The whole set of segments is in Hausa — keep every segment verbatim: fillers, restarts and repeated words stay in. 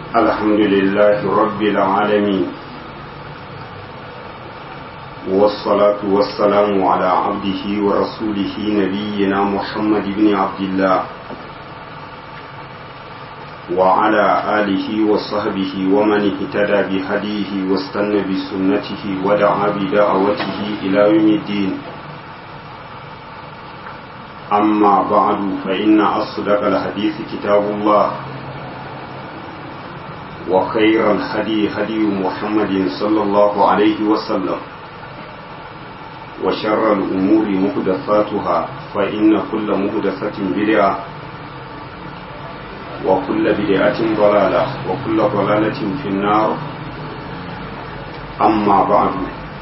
الحمد لله رب العالمين، والصلاة والسلام على عبده ورسوله نبينا محمد بن عبد الله وعلى آله وصحبه ومن اهتدى بهديه واستنى بسنته ودعا بدعوته إلى يوم الدين. أما بعد فإن أصدق الحديث كتاب الله، وخير الهدي هدي محمد صلى الله عليه وسلم، وشر الأمور محدثاتها فإن كل محدثة بدعة وكل بدعة ضلالة وكل ضلالة في النار. أما بعد،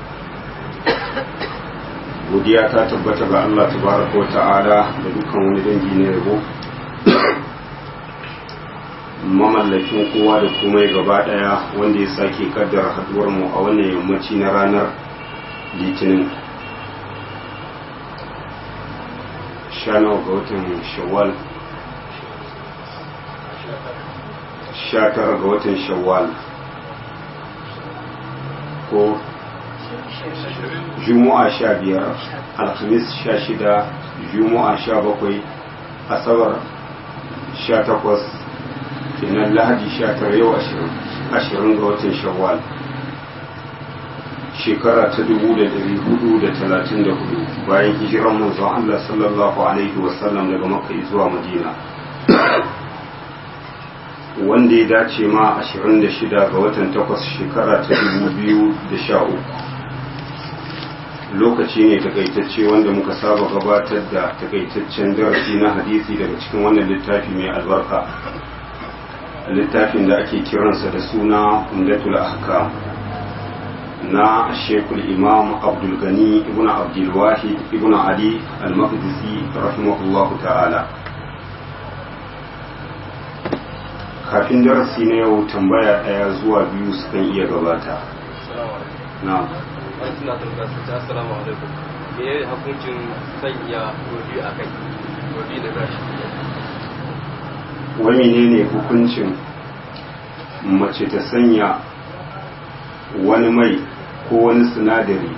godiya ta tabbata ga Allah tabaraka wa ta'ala da dukkan wani dangi na yabo, mamallakin kowa da komai gaba daya, wanda ya sake kaddara haduwar mu a wannan yammaci na ranar litinin sha nawa ga watan shawwal sha tara ga watan shawwal ko Juma'a sha biyar, Alhamis sha shida, Juma'a sha bakwai, Asabar sha takwas, kenan Lahadi sha tara, yau ashirin ga watan Shawwal, shekara ta dubu da dari hudu da talatin da hudu bayan hijiran manzon Allah sallallahu alaihi wasallam daga Makka zuwa Madina, wanda ya dace ma ashirin da shida ga watan takwas shekara ta dubu biyu da sha uku. Lokaci ne takaitacce wanda muka saba gabatar da takaitaccen darasi na hadisi daga cikin wannan littafi mai albarka, littafin da ake kiransa da suna Umdatul Ahkam na Sheikhul Imam Abdul Gani ibn Abdul Wahid ibn Ali al-Maqdisi rahimahullahu ta'ala. Kafin darasi na yau, tambaya daya zuwa biyu sukan iya gabata. Na'am. Wani suna tambaya su ce assalamu alaikum, me ya hukuncin sanya rodi a kai, rodi da gashi? Wani ne ne hukuncin mace ta sanya wani mai ko wani sinadari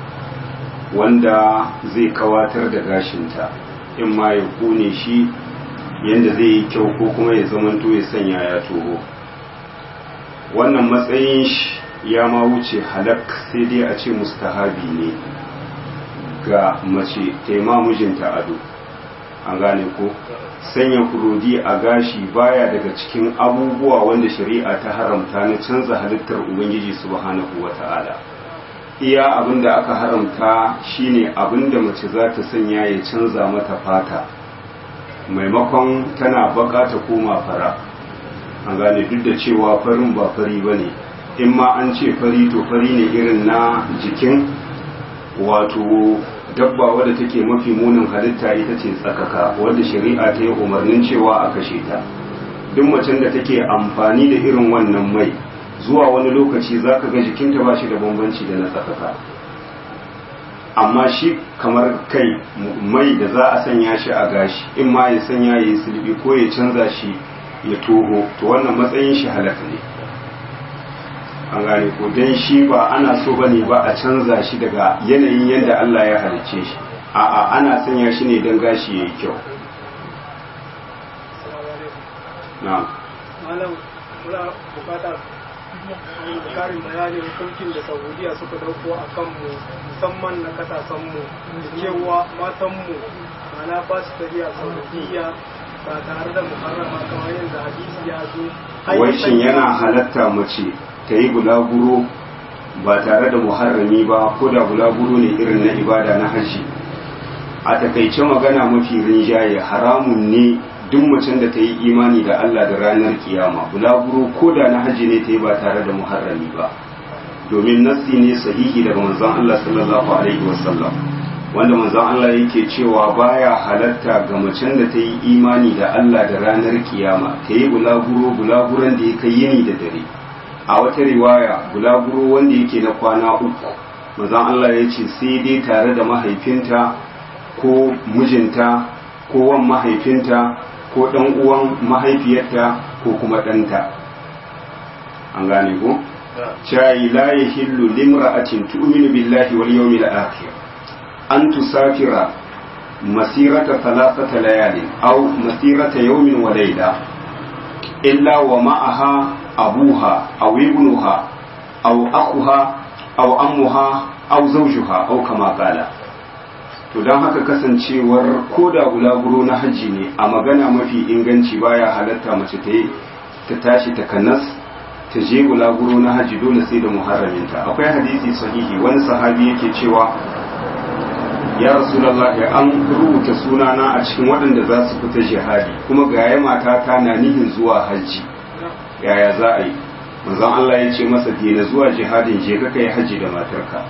wanda zai kawatar da gashinta, in ma ya kone shi yadda zai yi kyau ko kuma ya zamanto ya sanya ya toho. Wannan matsayin shi ya ma wuce halak, sai dai a ce mustahabi ne ga mace ta yi mijinta ado. An gane ko sanya kurodi a gashi baya daga cikin abubuwa wanda shari'a ta haramta na canza halittar ubangiji subhanahu wata'ala. Iya abinda aka haramta shine abinda mace za ta sanya ya canza mata fata, maimakon tana baka ta koma fara. An gane, duk da cewa farin ba fari bane, in ma an ce fari to fari ne irin na jikin wato dabba wadda take mafi munin halitta, ita ce tsakaka, wadda shari'a ta yi umarnin cewa a kashe ta. Duk macen da take amfani da irin wannan mai zuwa wani lokaci za ka ga jikinta ba shi da bambanci da na tsakaka. Amma shi kamar kai mai da za a sanya shi a gashi, in ma ya sanya ya yi sulbi ko ya canza shi ya toho, to wannan matsayin shi halaka ne. An gane ko, don shi ba ana so bane ba a canza shi daga yanayin yadda Allah ya halicce shi, a'a ana sanya shi ne don gashi yayi kyau. na'am malam muna bukatar karin bayani hukuncin da Saudiya suka dauko a kanmu, musamman na katasanmu, cewa matanmu mana ba su tafiya Saudiya ba tare da muharrama kamar yadda hadisi ya zo. Wai shin yana halatta mace ta yi bulaguro ba tare da muharrami ba, ko da bulaguro ne irin na ibada na hajji? A takaice magana mafi rinjaye haramun ne duk macen da ta yi imani da Allah da ranar kiyama bulaguro ko da na hajji ne ta yi ba tare da muharrami ba, domin nassi ne sahihi daga manzon Allah sallallahu alaihi wasallam, wanda manzon Allah yake cewa baya halatta ga macen da ta yi imani da Allah da ranar kiyama ta yi bulaguro bulaguron da ya kai yini da dare. A wata riwaya bulaguro wanda yake na kwana uku, manzon Allah ya ce sai dai tare da mahaifinta ko mijinta ko wan mahaifinta ko ɗan uwan mahaifiyarta ko kuma ɗanta. an gane ko shayi la yahillu limra'atin tu'minu billahi wal yawmil akhir an tusafira masirata thalathata layalin aw masirata yawmin wa layla illa wa ma'aha abuha aw ibnuha aw akhuha aw ammuha aw zawjuha aw kama qala. To don haka kasancewar ko da bulaguro na hajji ne a magana mafi inganci baya halatta mace ta yi ta tashi ta kanas ta je bulaguro na hajji dole sai da muharraminta. Akwai hadisi sahihi wani sahabi yake cewa ya rasulullah an rubuta sunana a cikin waɗanda za su fita jihadi kuma ga ya mata ta na nihin zuwa hajji yaya za a yi. manzon Allah ya ce masa dina zuwa jihadin je ka kai hajji da matarka.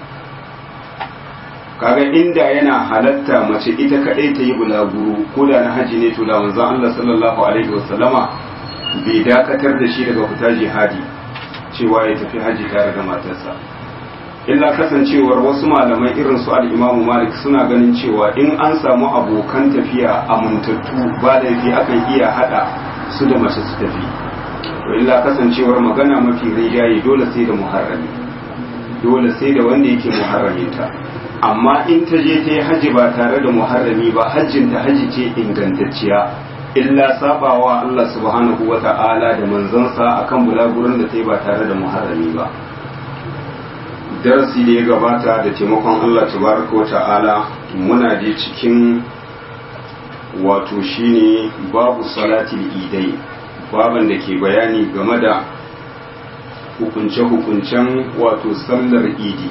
Kaga inda yana halatta mace ita kadai ta yi bulaguro ko da na haji ne to da manzon Allah sallallahu alaihi wasallama bai dakatar da shi daga fita jihadi cewa ya tafi haji tare da matarsa. Illa kasancewar wasu malamai irin su al-Imam Malik suna ganin cewa in an samu abokan tafiya amintattu ba laifi akan iya hada su da mace su tafi. To illa kasancewar magana mafi rinjaye dole sai da muharrami. Dole sai da wanda yake muharraminta. Amma in ta je ta yi hajji ba tare da muharrami ba hajjin ta hajji ce ingantacciya illa sabawa Allah subhanahu wa ta'ala da manzansa akan bulagurin da ta yi ba tare da muharrami ba. Darasi da ya gabata da taimakon Allah tabaraka wa ta'ala muna je cikin wato shine babu salatil idai baban da ke bayani game da hukunce-hukuncen wato sallar idi.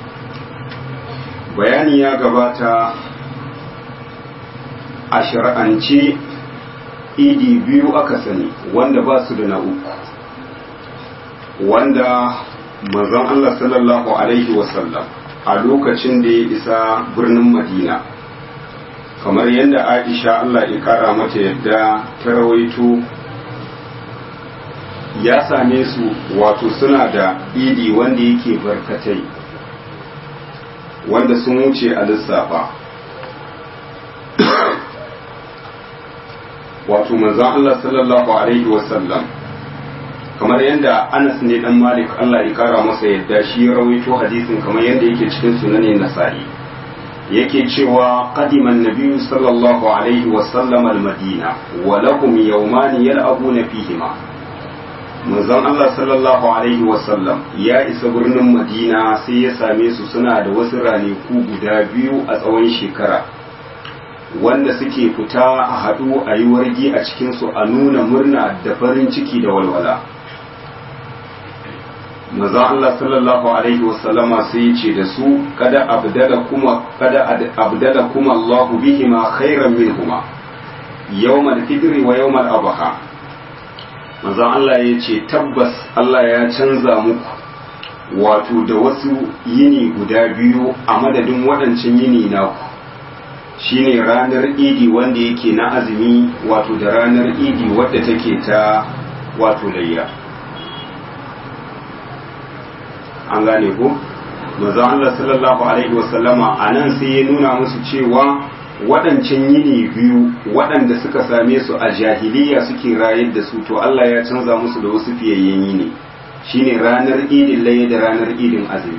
Bayani ya gabata a shar'ance idi biyu aka sani wanda ba su da na uku wanda manzon Allah sallallahu alaihi wasallam a lokacin da ya isa birnin Madina kamar yadda Aisha Allah ya kara mata yadda ta rawaito ya same su wato suna da idi wanda yake barkatai wanda sun wuce a lissafa wato manzon Allah sallallahu alaihi wasallam kamar yadda Anas ne dan Malik Allah ya kara masa yadda shi ya rawaito hadisin kamar yadda yake cikin sunanin Nasa'i yake cewa qadiman nabiyyu sallallahu alaihi wasallam al-Madina wa lahum yawman yal'abuna fihima. Manzon Allah sallallahu alaihi wasallam ya isa birnin Madina sai ya same su suna da wasu ranaku guda biyu a tsawon shekara wanda suke fita a haɗu a yi wargi a cikinsu a nuna murna da farin ciki da walwala. Manzon Allah sallallahu alaihi wasallama sai ya ce da su kada abdala kuma kada abdala kuma Allahu bihima khairan minhuma yawmal fitri wa yawmal adha. Manzon Allah ya ce tabbas Allah ya canza muku wato da wasu yini guda biyu a madadin waɗancan yini naku shine ranar idi wanda yake na azumi wato da ranar idi wadda take ta wato layya. An gane ko manzon Allah sallallahu alaihi wasallama anan sai ya nuna musu cewa waɗancan yini biyu waɗanda suka same su a jahiliya suke rayar da su to Allah ya canza musu da wasu fiyayyen yini shine ranar idin laye da ranar idin azumi.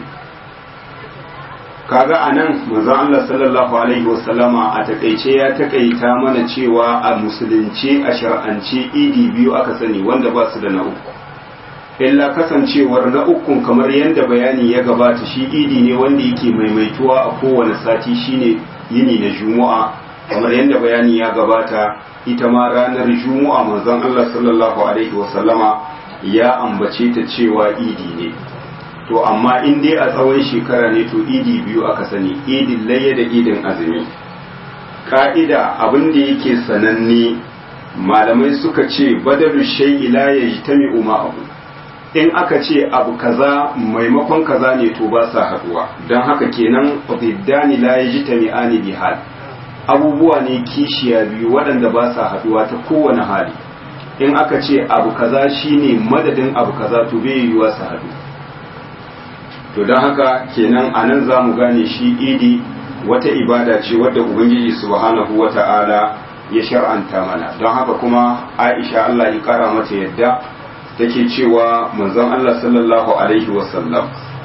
Kaga anan manzon Allah sallallahu alaihi wasallama a takaice ya takaita mana cewa a musulunci a shar'ance idi biyu aka sani wanda ba su da na uku illa kasancewar na ukun kamar yadda bayani ya gabata shi idi ne wanda yake maimaituwa a kowane sati shine yini na Juma'a kamar yadda bayani ya gabata ita ma ranar Juma'a manzon Allah sallallahu alaihi wasallama ya ambace ta cewa idi ne. To amma in dai a tsawon shekara ne to idi biyu aka sani idin layya da idin azumi. Ka'ida abin da yake sananne malamai suka ce badalu shay'i la yajtami'u ma'ahu in aka ce abu kaza maimakon kaza ne to ba sa haduwa don haka kenan biddani la yajtami'ani bi hal abubuwa ne kishiya biyu waɗanda ba sa haduwa ta kowane hali in aka ce abu kaza shine madadin abu kaza to bai yiwuwa su hadu. To don haka kenan anan za mu gane shi idi wata ibada ce wadda ubangiji subhanahu wata'ala ya shar'anta mana don haka kuma Aisha Allah ya kara mata yadda take cewa manzon Allah sallallahu alaihi wasallam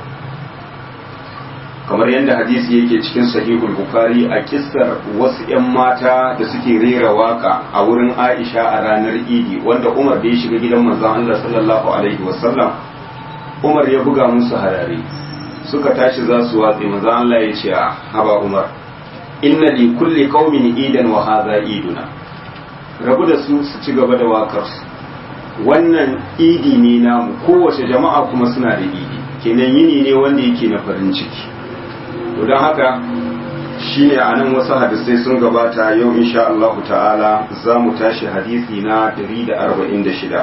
kamar yadda hadisi yake cikin sahihul bukhari a kissar wasu 'yan mata da suke rera waka a wurin Aisha a ranar idi wanda Umar da ya shiga gidan manzon Allah sallallahu alaihi wasallam Umar ya buga musu harare suka tashi za su watsi manzon Allah ya ce haba Umar inna li kulli qaumin idan wa hadha iduna rabu da su su ci gaba da wakar su wannan idi ne namu kowace jama'a kuma suna da idi kenan yini ne wanda yake na farin ciki to don haka shi ne a nan wasu hadisai sun gabata yau insha Allah ta'ala za mu tashi hadisi na ɗari da arba'in da shida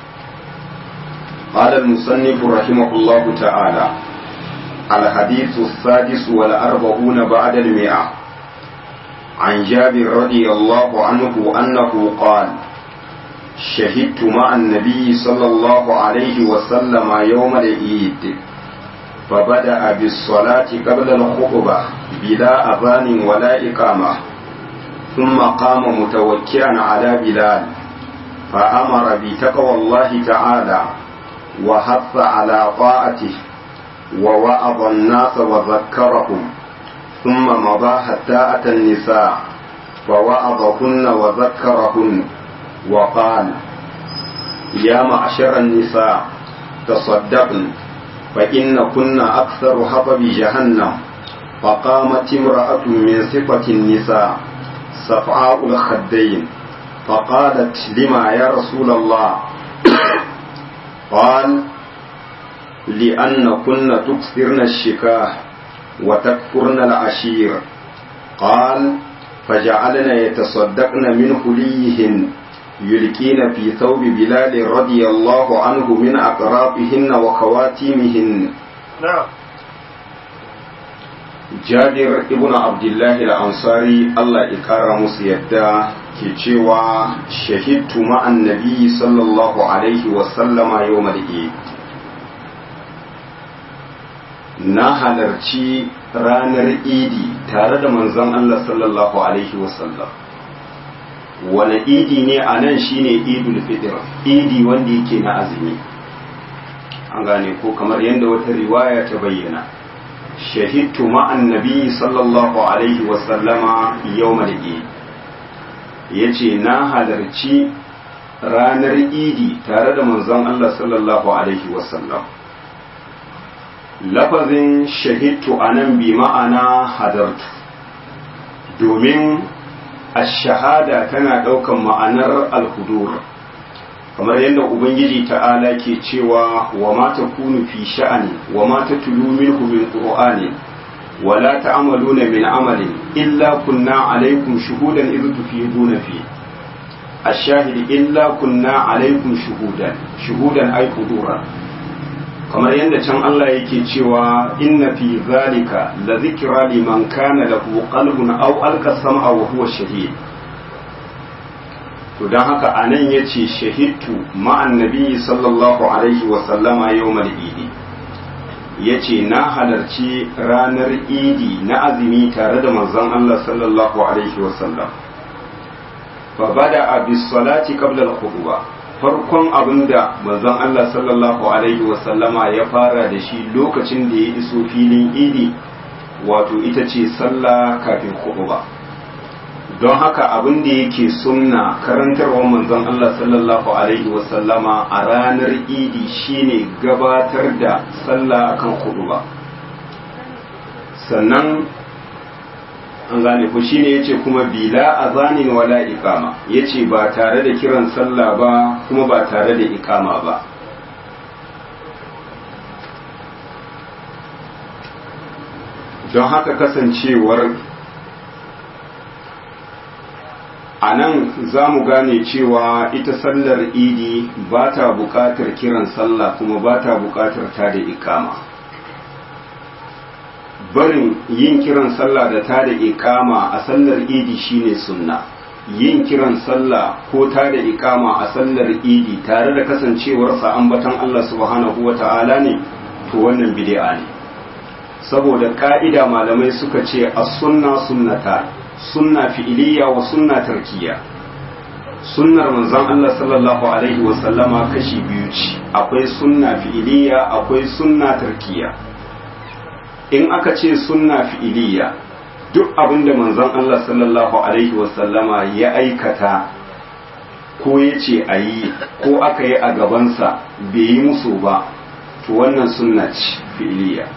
قال المصنف رحمه الله تعالى الحديث السادس والأربعون بعد المئة عن جابر رضي الله عنه أنه قال شهدت مع النبي صلى الله عليه وسلم يوم العيد فبدأ بالصلاة قبل الخطبة بلا أذان ولا إقامة ثم قام متوكئا على بلال فأمر بتقوى الله تعالى وحث على طاعته ووعظ الناس وذكرهم ثم مضى حتى أتى النساء فوعظهن وذكرهن وقال يا معشر النساء تصدقن فإن كنا أكثر حطب جهنم فقامت امرأة من صفة النساء صفعاء الخدين فقالت لما يا رسول الله قال لأن كنا تكثرن الشكاه وتكفرن العشير قال فجعلنا يتصدقن من حليهن يلقين في ثوب بلال رضي الله عنه من أقراطهن وخواتيمهن نعم جابر ابن عبد الله الأنصاري الله إكرم سيدا كيشوا شهدت مع النبي صلى الله عليه وسلم يوم العيد na halarci ranar idi tare da manzon Allah sallallahu alaihi wasallam wani idi ne a nan shine idul fitr idi wanda yake na azumi an gane ko kamar yadda wata riwaya ta bayyana shahidtu ma'an nabi sallallahu alaihi wasallama yawmal idi yace na halarci ranar idi tare da manzon Allah sallallahu alaihi wasallam lafazin shahidtu anan bi ma'ana hadartu domin ash-shahada tana daukan ma'anar al-hudur kamar yadda ubangiji ta'ala ke cewa wa ma takunu fi sha'ani wa ma tatlu minhu min qur'ani wa la ta'maluna min amalin illa kunna alaykum shuhudan idh tufiduna fi ash-shahid illa kunna alaykum shuhudan shuhudan ay hudura kamar yadda can Allah yake cewa inna fi zalika la zikra liman kana lahu qalbun aw alqa sam'a wa huwa shahid to dan haka anan yace shahidtu ma'an nabi sallallahu alaihi wa sallama yawmal idi yace na halarci ranar idi na azumi tare da manzon Allah sallallahu alaihi wa sallam fa bada bis salati qabla al khutbah farkon abinda manzon Allah sallallahu alaihi wasallama ya fara da shi lokacin da ya iso filin idi wato ita ce sallah kafin khutba don haka abin da yake sunna karantarwar manzon Allah sallallahu alaihi wasallama a ranar idi shine gabatar da sallah akan khutba sannan an gane ku shine yace kuma bila azanin wala iqama yace ba tare da kiran sallah ba kuma ba tare da iqama ba don haka kasancewar a nan za mu gane cewa ita sallar idi ba ta buƙatar kiran sallah kuma ba ta buƙatar ta da iqama barin yin kiran sallah da ta da iqama a sallar idi shine sunna yin kiran sallah ko ta da iqama a sallar idi tare da kasancewarsa ambatan Allah subhanahu wata'ala ne to wannan bid'a ne saboda ka'ida malamai suka ce as-sunna sunnata sunna fi'iliya wa sunna tarkiya sunnar manzon Allah sallallahu alaihi wasallama kashi biyu ce, akwai sunna fi'iliya akwai sunna tarkiya. In aka ce sunna fi'iliya, duk abinda manzon Allah sallallahu alaihi wasallama ya aikata ko ya ce a yi ko aka yi a gabansa bai yi musu ba, to wannan sunna ce fi'iliya.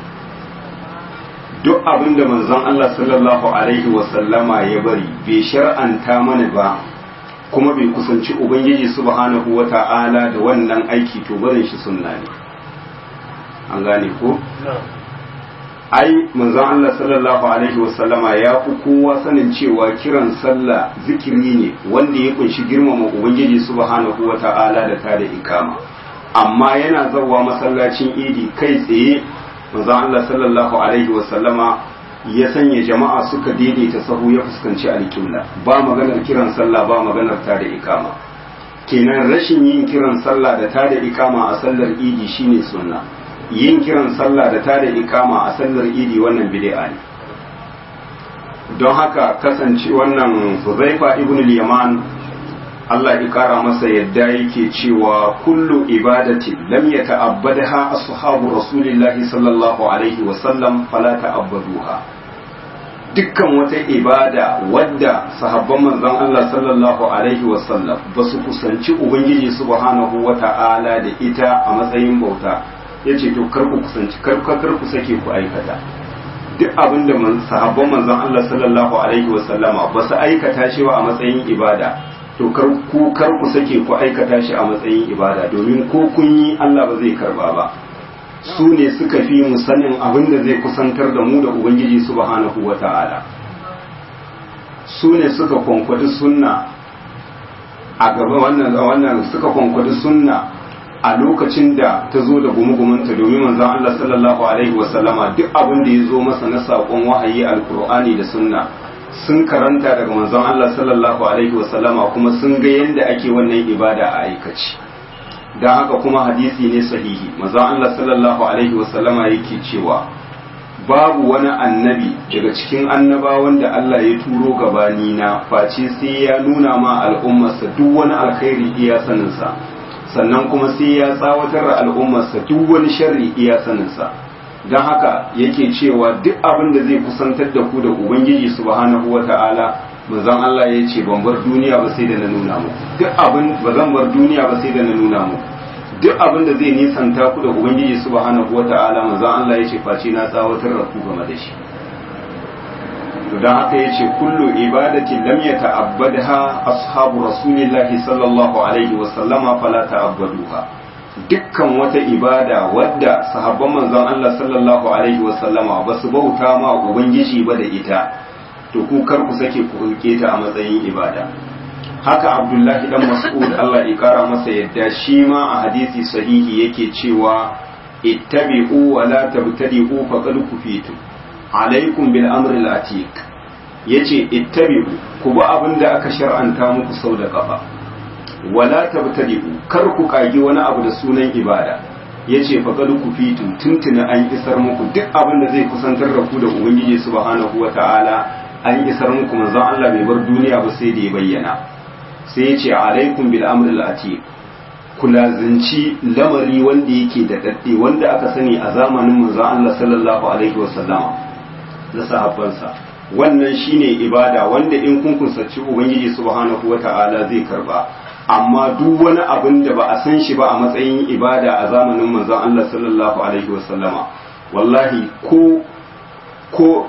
Duk abinda manzon Allah sallallahu alaihi wasallama ya bari bai shar'anta mana ba kuma bai kusanci ubangiji subhanahu wata'ala da wannan aiki, to barin shi sunna ne. An gane ko? Ai manzon Allah sallallahu alaihi wasallama ya fi kowa sanin cewa kiran sallah zikiri ne wanda ya kunshi girmama ubangiji subhanahu wata'ala da ta da ikama, amma yana zawa masallacin idi kai tsaye manzon Allah sallallahu alaihi wasallama ya sanya jama'a suka daidaita sahu ya fuskanci alƙibla, ba maganar kiran sallah ba maganar ta da ikama. Kenan rashin yin kiran sallah da ta da ikama a sallar idi shine sunna, yin kiran sallah da ta da ikama a sallar idi wannan bid'a ne. Don haka kasance wannan Huzaifa ibn al-Yaman Allah ya kara masa yadda yake cewa kullu ibadati lam yata'abbadha ashabu rasulillahi sallallahu alaihi wa sallam fala ta'abbaduha. Dukkan wata ibada wadda sahabban manzon Allah sallallahu alaihi wa sallam basu kusanci ubangiji subhanahu wata'ala da ita a matsayin bauta, yace to kar ku kusanci kar kar ku sake ku aikata. Duk abinda sahabban manzon Allah sallallahu alaihi wa sallama basu aikata shi a matsayin ibada, to kar ku kar ku sake ku aikata shi a matsayin ibada, domin ko kun yi Allah ba zai karba ba. Su ne suka fi mu sanin abin da zai kusantar da mu da ubangiji subhanahu wata'ala. Su ne suka kwankwadi sunna a gaba wannan wannan suka kwankwadi sunna a lokacin da ta zo da gumugumunta, domin manzon Allah sallallahu alaihi wasallama duk abin da ya zo masa na saƙon wahayi alkur'ani da sunna sun karanta daga manzon Allah sallallahu alaihi wasallama kuma sun ga yadda ake wannan ibada a aikace. Don haka kuma hadisi ne sahihi, manzon Allah sallallahu alaihi wasallama yake cewa babu wani annabi daga cikin annabawan da Allah ya turo gabani na face sai ya nuna ma al'ummarsa duk wani alkhairi iya saninsa, sannan kuma sai ya tsawatar da al'ummarsa duk wani sharri iya saninsa. Don haka yake cewa duk abin da zai kusantar da ku da ubangiji subhanahu wata'ala, manzon Allah ya ce ban bar duniya ba sai da na nuna mu duk abin ba zan bar duniya ba sai da na nuna mu duk abin da zai nisanta ku da ubangiji subhanahu wata'ala, manzon Allah ya ce face na tsawatar da ku game da shi. To dan haka ya ce kullu ibadati lam yata'abbadha ashabu rasulillahi sallallahu alaihi wa sallama fala ta'abbaduha. Dukkan wata ibada wadda sahabban manzon Allah sallallahu alaihi wa sallama ba su bauta ma ubangiji ba da ita, to ku kar ku sake ku rike ta a matsayin ibada. Haka Abdullahi dan Mas'ud Allah ya kara masa yadda shi ma a hadisi sahihi yake cewa ittabi'u wa la tabtadi'u faqad kufitu alaikum bil amri al atiq. Yace ittabi'u, ku ba abinda aka shar'anta muku sau da kafa, wala tabtadi'u, kar ku kage wani abu da sunan ibada. Yace faqad kufitu, tuntuna an isar muku duk abin da zai kusantar da ku da ubangiji subhanahu wataala an isar muku. Manzon Allah bai bar duniya ba sai da ya bayyana. Sai ya ce alaikum bil amri al atiq, ku lazimci lamari wanda yake da dadde wanda aka sani a zamanin manzon Allah sallallahu alaihi wasallama da sahabbansa. Wannan shine ibada wanda in kun kusanci ubangiji subhanahu wata'ala zai karba. Amma duk wani abin da ba a san shi ba a matsayin ibada a zamanin manzon Allah sallallahu alaihi wasallama, wallahi ko ko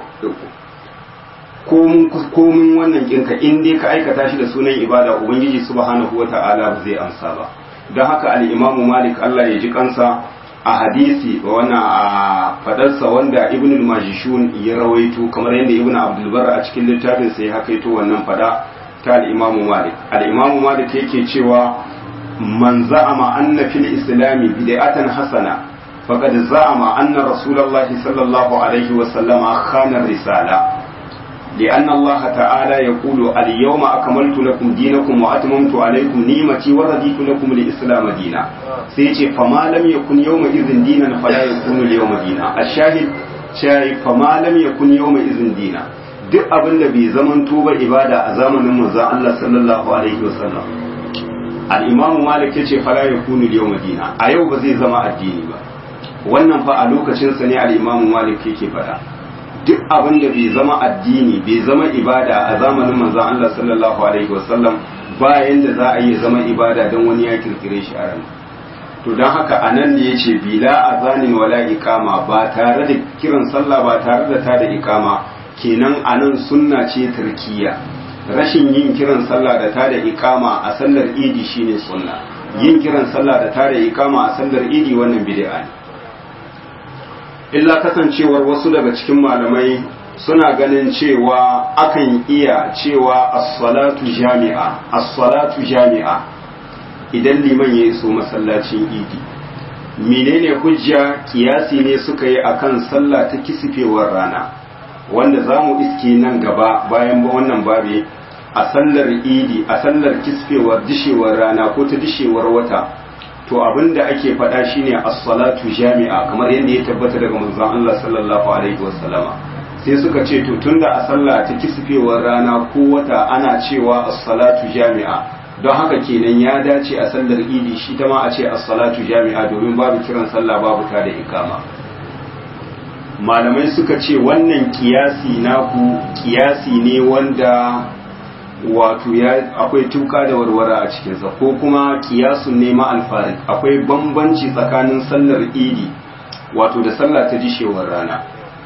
komin wannan kinka in dai ka aikata shi da sunan ibada, ubangiji subhanahu wata'ala zai amsa ba. Don haka al-imamu Malik Allah ya ji kansa a hadisi wannan a fadarsa wanda ibn al-Majishun ya rawaito, kamar yadda ibn Abdul Barr a cikin littafin sa ya hakaito wannan fada ta al-imamu Malik. Al-imamu Malik yake cewa man za'ama anna fil islami bid'atan hasana faqad za'ama anna rasulullahi sallallahu alaihi wa sallama khana risala. لأن الله تعالى يقول اليوم أكملت لكم دينكم وأتممت عليكم نعمتي ورضيت لكم الإسلام دينا. سيجي فما لم يكن يومئذ دينا فلا يكون اليوم دينا. الشاهد شاهد فما لم يكن يومئذ دينا. duk abin da bai zamanto ba ibada a zamanin manzon Allah sallallahu alaihi wasallam al-imamu malik yace fala yakunu yawm dina a yau ba zai zama addini ba. wannan fa a lokacin sa ne al-imamu malik yake fada duk abin da bai zama addini bai zama ibada a zamanin manzon Allah sallallahu alaihi wasallam bayan da za a yi zama ibada don wani ya kirkire shi a ran. to don haka anan ne yace bila azanin wala iqama ba tare da kiran sallah ba tare da tada iqama kenan anan sunna ce tarkiya. rashin yin kiran sallah da tada iqama a sallar idi shine sunna, yin kiran sallah da tada iqama a sallar idi wannan bid'a ne. illa kasancewar wasu daga cikin malamai suna ganin cewa akan iya cewa as-salatu jami'a as-salatu jami'a idan liman ya iso masallacin idi. menene hujja? kiyasi ne suka yi akan sallah ta kisifewar rana wanda zamu iske nan gaba bayan wannan babe a sallar idi a sallar kisifewar dishewar rana ko ta dishewar wata to abinda ake faɗa shine as-salatu jami'a kamar yadda ya tabbata daga manzon Allah sallallahu alaihi wasallama. sai suka ce to tunda a sallah ta kisfewar rana ko wata ana cewa as-salatu jami'a don haka kenan ya dace a sallar idi shi ta ma a ce as-salatu jami'a domin babu kiran sallah babu ta da ikama. malamai suka ce wannan kiyasi naku kiyasi ne wanda wato ya akwai tuka da warwara a cikinsa ko kuma kiyasun ne ma alfarik akwai bambanci tsakanin sallar idi wato da sallah ta dishewar rana.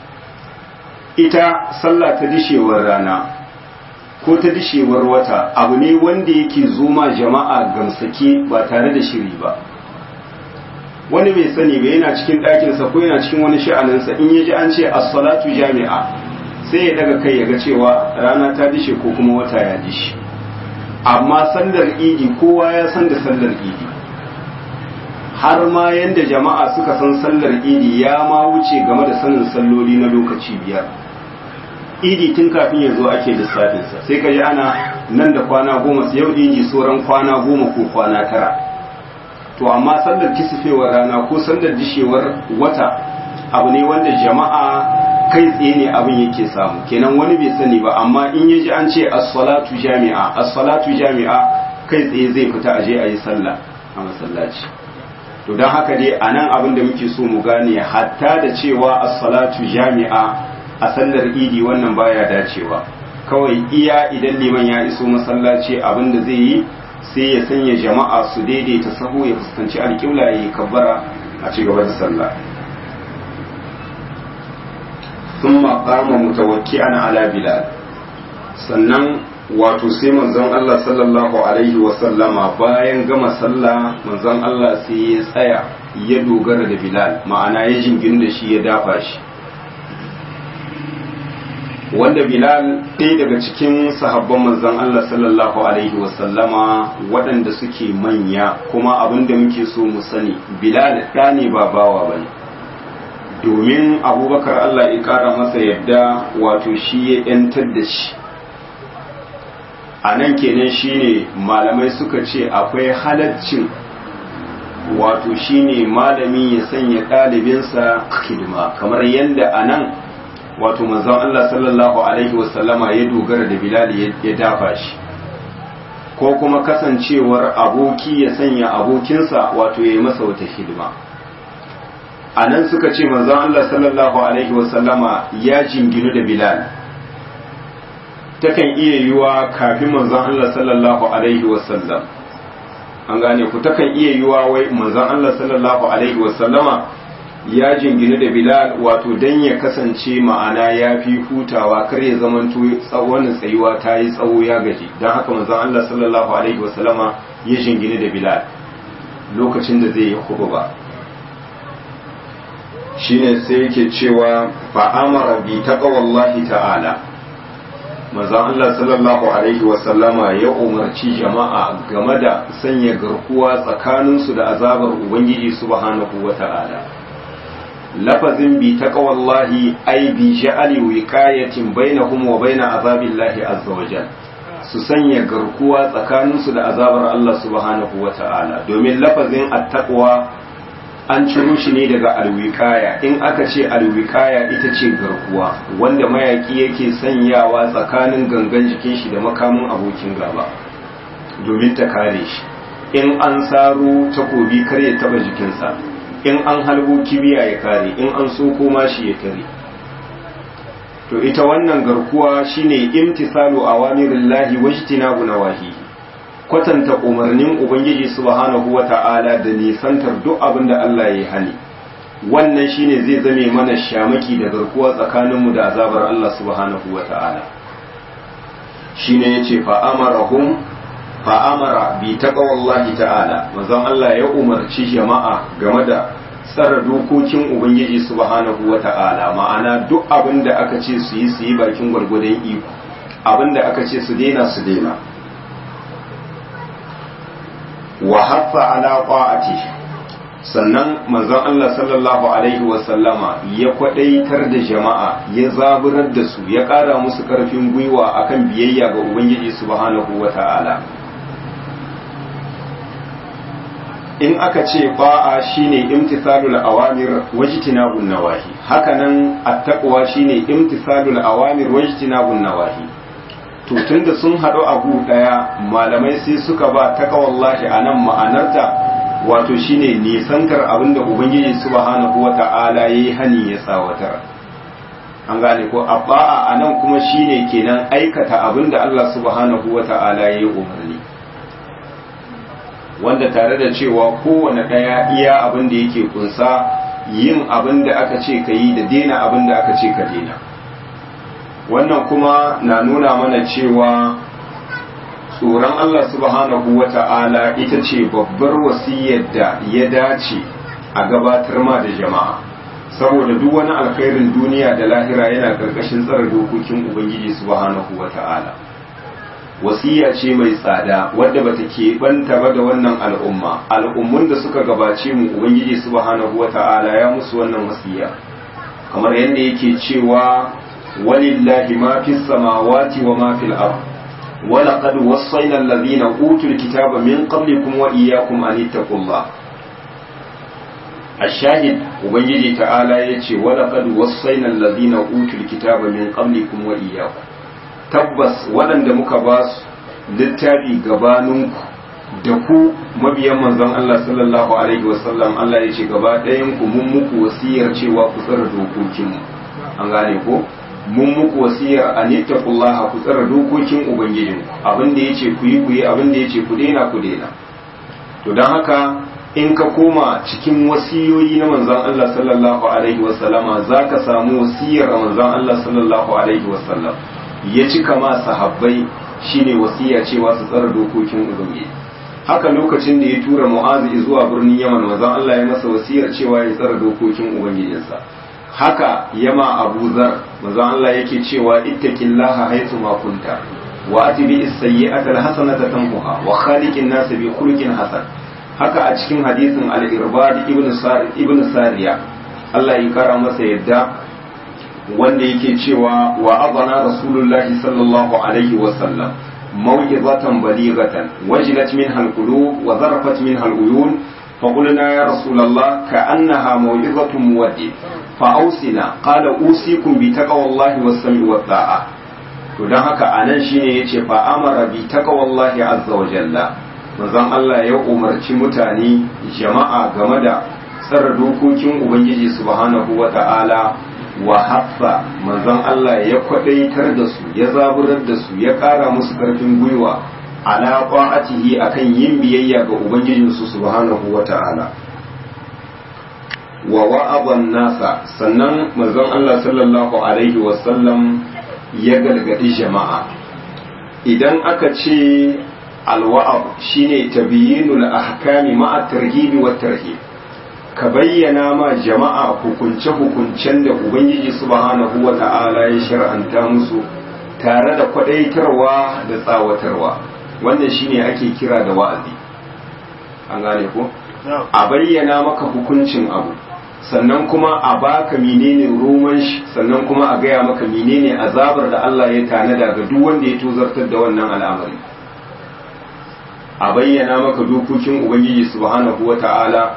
ita sallah ta dishewar rana ko ta dishewar wata abu ne wanda yake zoma jama'a gamsake ba tare da shiri ba. wani bai sani ba yana cikin ɗakinsa ko yana cikin wani sha'aninsa in ya ji an ce as-salatu jami'a sai ya daga kai ya ga cewa rana ta dishe ko kuma wata ya dishe. amma sallar idi kowa ya san da sallar idi, har ma yanda jama'a suka san sallar idi ya ma wuce game da sanin salloli na lokaci biyar. idi tun kafin ya zo ake lissafinsa sai ka ji ana nan da kwana goma yau idi sauran kwana goma ko kwana tara. to amma sallar kisifewar rana ko sallar dishewar wata abu ne wanda jama'a kai tsaye ne abin yake samu, kenan wani bai sani ba amma in ya ji an ce as-salatu jami'a as-salatu jami'a kai tsaye zai fita aje a yi sallah a masallaci. to don haka dai a nan abin da muke so mu gane hatta da cewa as-salatu jami'a a sallar idi wannan baya dacewa. kawai iya idan liman ya iso masallaci abin da zai yi sai ya sanya jama'a su daidaita sahu ya fuskanci alƙibla ya yi kabbara a ci gaba da sallah. ثم قام متوكئا على بلال sannan wato sai manzon Allah sallallahu alaihi wa sallama bayan gama sallah manzon Allah sai ya tsaya ya dogara da Bilal ma'ana ya jingin da shi ya dafa shi. wanda Bilal ɗaya daga cikin sahabban manzon Allah sallallahu alaihi wa sallama waɗanda suke manya kuma abinda muke so mu sani Bilal ɗa ne ba bawa bane, domin abubakar Allah ya kara masa yadda wato shi ya yantar da shi. a nan kenan shine malamai suka ce akwai halaccin wato shine malami ya sanya ɗalibinsa hidima kamar yadda a nan wato manzon Allah sallallahu alaihi wasallama ya dogara da Bilal ya dafa shi, ko kuma kasancewar aboki ya sanya abokinsa wato ya yi masa wata hidima. a nan suka ce manzon Allah sallallahu alaihi wasallama ya jinginu da Bilal, takan iya yiwa kafin manzon Allah sallallahu alaihi wasallam an gane ku takan iya yiwa wai manzon Allah sallallahu alaihi wasallama ya jinginu da Bilal wato dan ya kasance ma'ana ya fi hutawa kar ya zamanto tsawon tsayuwa ta yi tsawo ya gaji, don haka manzon Allah sallallahu alaihi wasallama ya jinginu da Bilal lokacin da zai yi khutba. shine sai yake cewa fa amara bi taqwallahi ta'ala manzon Allah sallallahu alaihi wa sallama ya umarci jama'a game da sanya garkuwa tsakaninsu da azabar ubangiji subhanahu wa ta'ala. lafazin bi taqwallahi ay bi ja'ali wiqayatin bainahum wa bain azabillahi azza wa jalla, su sanya garkuwa tsakaninsu da azabar Allah subhanahu wa ta'ala, domin lafazin at-taqwa an ciro shi ne daga alwikaya. In aka ce alwikaya ita ce garkuwa wanda mayaki yake sanyawa tsakanin gangan jikin shi da makamin abokin gaba domin ta kare shi. In an saro takobi kar ya taba jikinsa, in an halbo kibiya ya kare, in an soko mashi ya tare. To ita wannan garkuwa shine imtisalu awamirillahi wajtinabu nawahihi, kwatanta umarnin ubangiji subhanahu wata'ala da nisantar duk abin da Allah ya hani. Wannan shine zai zame mana shamaki da garkuwa tsakaninmu da azabar Allah subhanahu wata'ala. Shine yace fa amarahum fa amara bi taqwallahi ta'ala, manzon Allah ya umarci jama'a game da tsara dokokin ubangiji subhanahu wata'ala, ma'ana duk abin da aka ce su yi su yi bakin gwargwadon iko, abin da aka ce su daina su daina. Wa haffa ala qa'ati, sannan manzon Allah sallallahu alaihi wa sallama ya kwadaitar da jama'a, ya zaburar da su, ya ƙara musu ƙarfin gwiwa akan biyayya ga ubangiji subhanahu wata'ala. In aka ce ba'a shine imtithalul awamir wajtinabun nawahi, hakanan attaqwa shine imtithalul awamir wajtinabun nawahi. To tunda sun haɗu abu ɗaya, malamai sai suka ba taqwallahi anan ma'anarta wato shine nisantar abinda ubangiji subhanahu wata'ala yayi hani ya tsawatar. An gane ko abba'a anan kuma shine kenan aikata abinda Allah subhanahu wata'ala yayi umarni, wanda tare da cewa kowane ɗaya iya abin da yake kunsa yin abin da aka ce ka yi da daina abin da aka ce ka daina. Wannan kuma na nuna mana cewa tsoron Allah subhanahu wa ta'ala ita ce babbar wasiyar da ya dace a gabatar ma da jama'a, saboda duk wani alkhairin duniya da lahira yana ƙarƙashin tsare dokokin Ubangiji subhanahu wa ta'ala. Wasiya ce mai tsada wadda bata keɓanta ba da wannan al'umma. Al'ummun da suka gabace mu Ubangiji subhanahu wata'ala ya musu wannan wasiya, kamar yadda yake cewa walillahi ma fis samawati wa ma fil ard wa laqad wassayna alladhina utul kitaba min qablikum wa iyyakum an ittaqullah. Ash-shahid Ubangiji ta'ala yace wa laqad wassayna alladhina utul kitaba min qablikum wa iyyakum, tabbas waɗanda muka ba su littafi gabaninku da ku mabiyan manzon Allah sallallahu alaihi wasallam, Allah ya ce gaba ɗayan ku mun muku wasiyar cewa ku tsara dokokinmu. An gane ko mun muku wasiyar an ittaqullaha, ku tsara dokokin ubangijinku, abin da yace ku yi ku yi, abin da yace ku daina ku daina. To dan haka in ka koma cikin wasiyoyi na manzon Allah sallallahu alaihi wasallama zaka samu wasiyar manzon Allah sallallahu alaihi wasallam ya cika ma sahabbai shine wasiya cewa su tsara dokokin ubangiji. Haka lokacin da ya tura Mu'azi zuwa birnin Yaman, manzon Allah ya masa wasiyar cewa ya tsara dokokin ubangijinsa. Haka yama Abu Zar, manzon Allah yake cewa ittaqillaha haythu ma kunta wa atbi as-sayyi'ata al-hasanata tamhuha wa khaliqin nas bi khuluqin hasan. Haka a cikin hadisin al-Irbad ibn Sari ibn Sariya, Allah ya kara masa yadda, wanda yake cewa wa adana rasulullahi sallallahu alaihi wa sallam maw'izatan balighatan wajilat minha alqulub wa zarafat minha aluyun فقلنا يا رسول الله كأنها موعظة مودع فأوصنا قال أوصيكم بتقوى الله والسمع والطاعة. to dan haka anan shine yace fa amara bi taqwallahi azza wa jalla, manzon Allah ya umarci mutane jama'a game da tsara dokokin ubangiji subhanahu wa ta'ala, wa haffa manzon Allah ya kwadaitar da su, ya zaburar da su, ya kara musu karfin gwiwa ala qa'atihi akan yin biyayya ga ubangijin su subhanahu wa ta'ala. Wa wa'aban nasa, sannan manzon Allah sallallahu alaihi wa sallam ya gargadi jama'a. Idan aka ce alwa'ab shine tabyinul ahkami ma'a tarhibi wa tarhib, ka bayyana ma jama'a hukunce-hukuncen da Ubangiji subhanahu wa ta'ala ya shar'anta musu tare da kwadaitarwa da tsawatarwa. Wannan shine ake kira da wa'azi. An gane ko? A bayyana maka hukuncin abu, sannan kuma a baka menene roman shi, sannan kuma a gaya maka menene azabar da Allah ya tanada ga duk wanda ya tozartar da wannan al'amari. A bayyana maka dokokin Ubangiji subhanahu wa ta'ala,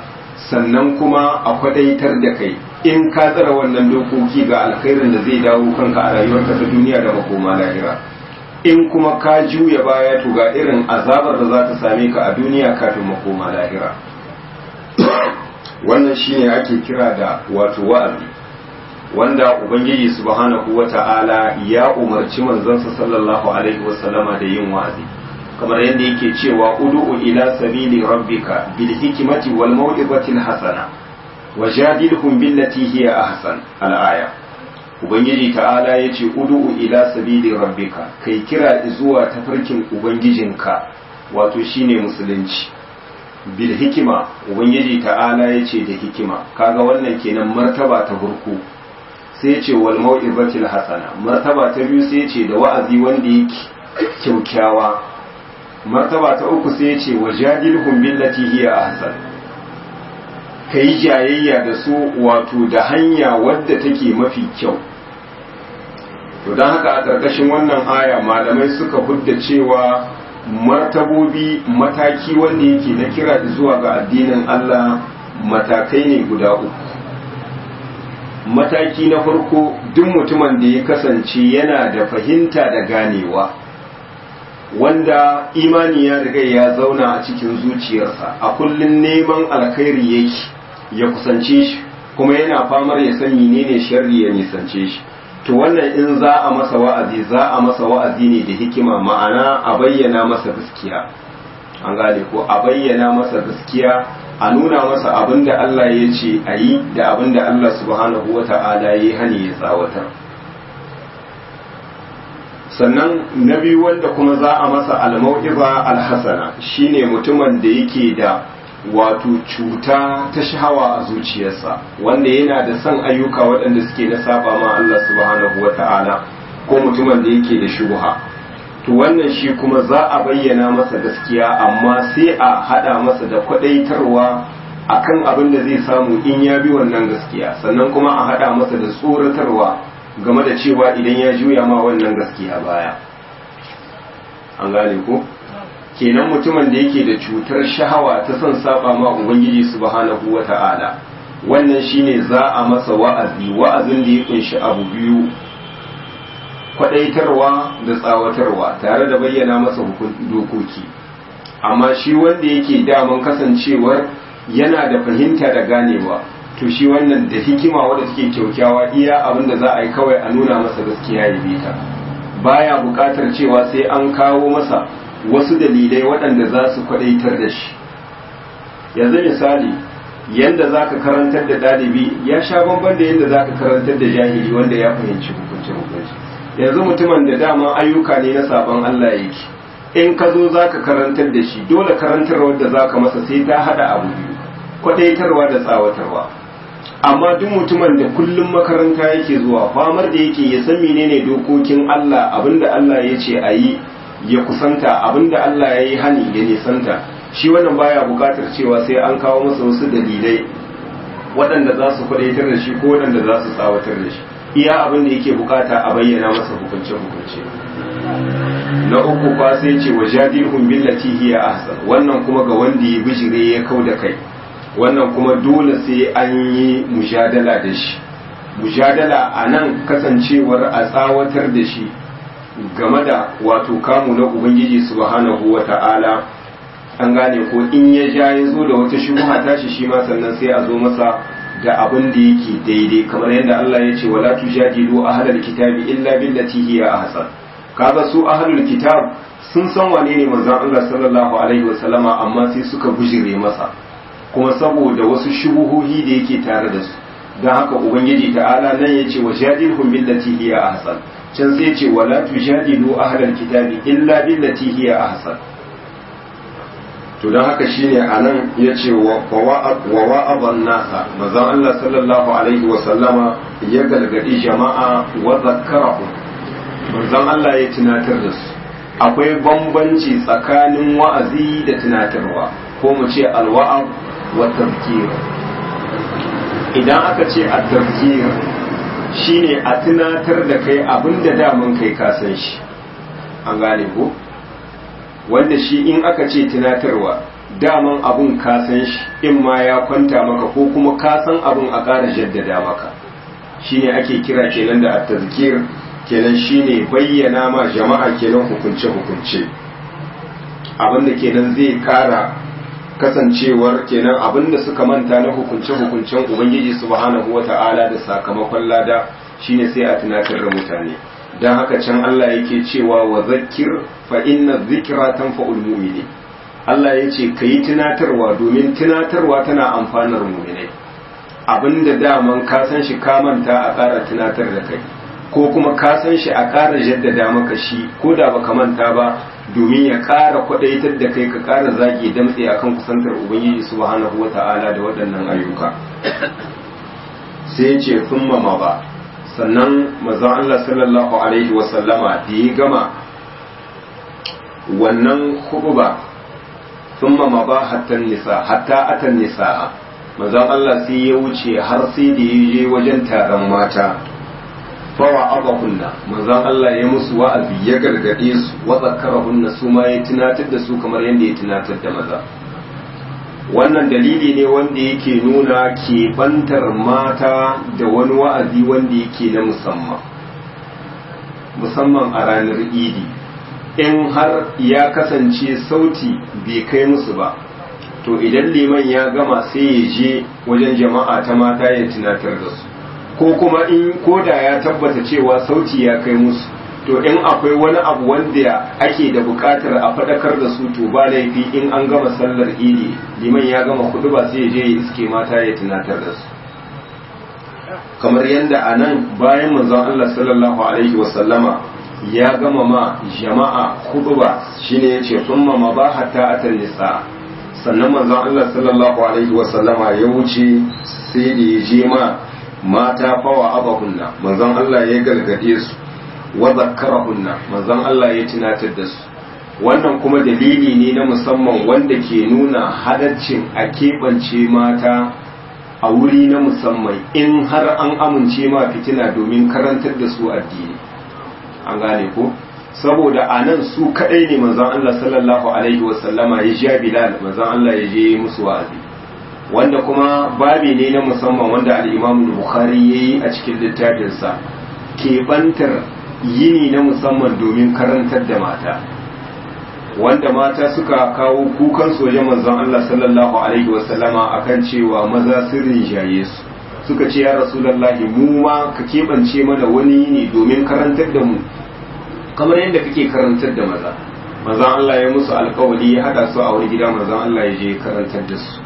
sannan kuma a kwadaitar da kai in ka tsara wannan dokoki ga alkhairin da zai dawo kanka a rayuwarka ta duniya da makoma lahira, in kuma ka juya baya to ga irin azabar da za ta same ka a duniya kafin makoma lahira. Wannan shine ake kira da wato wa'azi, wanda ubangiji subhanahu wata'ala ya umarci manzansa sallallahu alaihi wasallama da yin wa'azi, kamar yadda yake cewa ud'u ila sabili rabbika bil hikmati wal mau'izati hasana wajadilhum billati hiya ahsan al-aya. ubangiji ta'ala yace ud'u ila sabili rabbika, kai kira zuwa tafarkin ubangijinka, wato shine musulunci. bil hikima, ubangiji ta'ala yace da hikima, kaga wannan kenan martaba ta farko. sai yace wal mau'izati hasana, martaba ta biyu sai yace da wa'azi wanda yake kyaukyawa. martaba ta uku sai yace wajadilhum billati hiya ahsan, kai jayayya da su wato da hanya wadda take mafi kyau. to don haka a ƙarƙashin wannan aya malamai suka hudda cewa martabobi mataki wanda yake na kira zuwa ga addinin Allah matakai ne guda uku. mataki na farko, duk mutumin da ya kasance yana da fahimta da ganewa, wanda imani ya riga ya zauna a cikin zuciyarsa, a kullum neman alkhairi yake ya kusance shi, kuma yana famar ya san menene sharri ya nisance shi. to wannan in za a masa wa'azi za a masa wa'azi ne da hikima, ma'ana a bayyana masa gaskiya, an gane ko, a bayyana masa gaskiya, a nuna masa abin da Allah ya ce a yi da abin da Allah subhanahu wa ta'ala ya yi hani ya tsawatar. sannan na biyu wanda kuma za a masa al-mau'iza al-hasana, shine mutumin da yake da wato cuta ta shahawa a zuciyarsa, wanda yana da son ayyuka waɗanda suke na saba ma Allah subhanahu wata'ala, ko mutumin da yake da shubha. to wannan shi kuma za a bayyana masa gaskiya, amma sai a hada masa da kwadaitarwa akan abin da zai samu in ya bi wannan gaskiya, sannan kuma a hada masa da tsoratarwa game da cewa idan ya juya ma wannan gaskiya baya. an gane ko? kenan mutumin da yake da cutar shahawa ta son saba ma ubangiji subhanahu wata'ala, wannan shine za a masa wa'azi, wa'azin da ya kunshi abu biyu, kwadaitarwa da tsawatarwa tare da bayyana masa dokoki. amma shi wanda yake daman kasancewar yana da fahimta da ganewa, to shi wannan da hikima wadda take kyaukyawa, iya abin da za a yi kawai a nuna masa gaskiya ya bi ta, baya buƙatar cewa sai an kawo masa wasu dalilai waɗanda za su kwadaitar da shi. yanzu misali, yadda za ka karantar da ɗalibi ya sha bamban da yadda za ka karantar da jahili wanda ya fahimci hukunci hukunci. yanzu mutumin da dama ayyuka ne na sabon Allah yake, in ka zo za ka karantar da shi, dole karantarwar da za ka masa sai ta haɗa abu biyu, kwadaitarwa da tsawatarwa. amma duk mutumin da kullum makaranta yake zuwa, famar da yake ya san menene dokokin Allah, abinda Allah ya ce a yi ya kusanta, abinda Allah ya yi hani ya nisanta, shi wannan baya bukatar cewa sai an kawo masa wasu dalilai waɗanda za su kwadaitar da shi ko waɗanda za su tsawatar da shi. iya abin da yake bukata a bayyana masa hukunce hukunce. na uku ba sai ce wa jadilhum billati hiya ahsan, wannan kuma ga wanda ya bijire ya kau da kai, wannan kuma dole sai an yi mujadala da shi. mujadala a nan kasancewar a tsawatar da shi game da wato kamu na ubangiji subhanahu wata'ala, an gane ko, in ya ja ya zo da wata shubha tashi shi ma sannan sai a zo masa da abin da yake daidai, kamar yadda Allah ya ce wala tujadilu ahlal kitabi illa billati hiya ahsan. kaga su ahlul kitab sun san wane ne manzon Allah sallallahu alaihi wasallama, amma sai suka bujire masa, kuma saboda wasu shubuhohi da yake tare da su. dan haka ubangiji ta'ala nan yace wajadilhum billati hiya ahsan, can sai ce wala tujadilu ahlal kitabi illa billati hiya ahsan. to dan haka shine anan yace wa wa'aban nasa, manzon Allah sallallahu alaihi wa sallama ya galgadi jama'a wa zakkarahum, manzon Allah ya tunatar da su. akwai bambanci tsakanin wa'azi da tunatarwa, ko mu ce alwa'ab wa tazkir. idan aka ce at-tazkir shine a tunatar da kai abinda daman kai ka san shi, an gane ko, wanda shi in aka ce tunatarwa daman abun ka san shi in ma ya kwanta maka ko kuma ka san abun a ƙara jaddada maka shine ake kira kenan da at-tazkir kenan shine bayyana ma jama'a kenan hukunce hukunce abinda kenan zai ƙara kasancewar kenan abinda suka manta na hukunce hukuncen ubangiji subhanahu wata'ala da sakamakon lada shine sai a tunatar da mutane dan haka can Allah yake cewa wa zakkir fa inna dhikra tanfa'ul mu'minin Allah ya ce ka yi tunatarwa domin tunatarwa tana amfanar muminai abinda daman ka san shi ka manta a ƙara tunatar da kai ko kuma ka san shi a ƙara jaddada maka shi ko da baka manta ba domin ya ƙara kwadaitar da kai ka ƙara zage damtse akan kusantar ubangiji subhanahu wata'ala da waɗannan ayyuka sai ya ce sun mama ba sannan manzon Allah sallallahu alaihi wa sallama da ya gama wannan khutba thumma mabahatan nisa hatta atan nisaa manzon Allah sai ya wuce har sai da ya je wajen taron mata fa wa'adahunna manzon Allah ya musu wa'azi ya gargade su wa zakarahunna su ma ya tunatar da su kamar yadda ya tunatar da maza wannan dalili ne wanda yake nuna keɓantar mata da wani wa'azi wanda yake na musamman musamman a ranar idi in har ya kasance sauti bai kai musu ba to idan liman ya gama sai ya je wajen jama'a ta mata ya tunatar da su ko kuma in koda ya tabbata cewa sauti ya kai musu to in akwai wani abu wanda ake da bukatar a faɗakar da su to ba laifi in an gama sallar idi liman ya gama kudu ba sai ya je ya iske mata ya tunatar da su kamar yadda a nan bayan manzon Allah sallallahu alaihi wasallama ya gama ma jama'a khutba shine yace thumma mabahata atan nisa sannan manzon Allah sallallahu alaihi wa sallama ya wuce sai da ya je ma mata fawa abahunna manzon Allah ya galgade su wa zakkarahunna manzon Allah ya tunatar da su wannan kuma dalili ne na musamman wanda ke nuna halaccin a keɓance mata a wuri na musamman in har an amince ma fitina domin karantar da su addini an gane ko saboda a nan su kadai ne manzon Allah sallallahu alaihi wasallama ya ja Bilal manzon Allah ya je musu wa'azi wanda kuma babi ne na musamman wanda al-Imam Bukhari yayi a cikin littafinsa keɓantar yini na musamman domin karantar da mata wanda mata suka kawo kukan sojan manzon Allah sallallahu alaihi wasallama akan cewa maza sirrin jaye su suka ce ya rasulullahi mu ma ka keɓance mana wani ne domin karantar da mu kamar yadda kake karantar da maza manzon Allah ya musu alkawari ya hada su a wani gida manzon Allah ya je karantar da su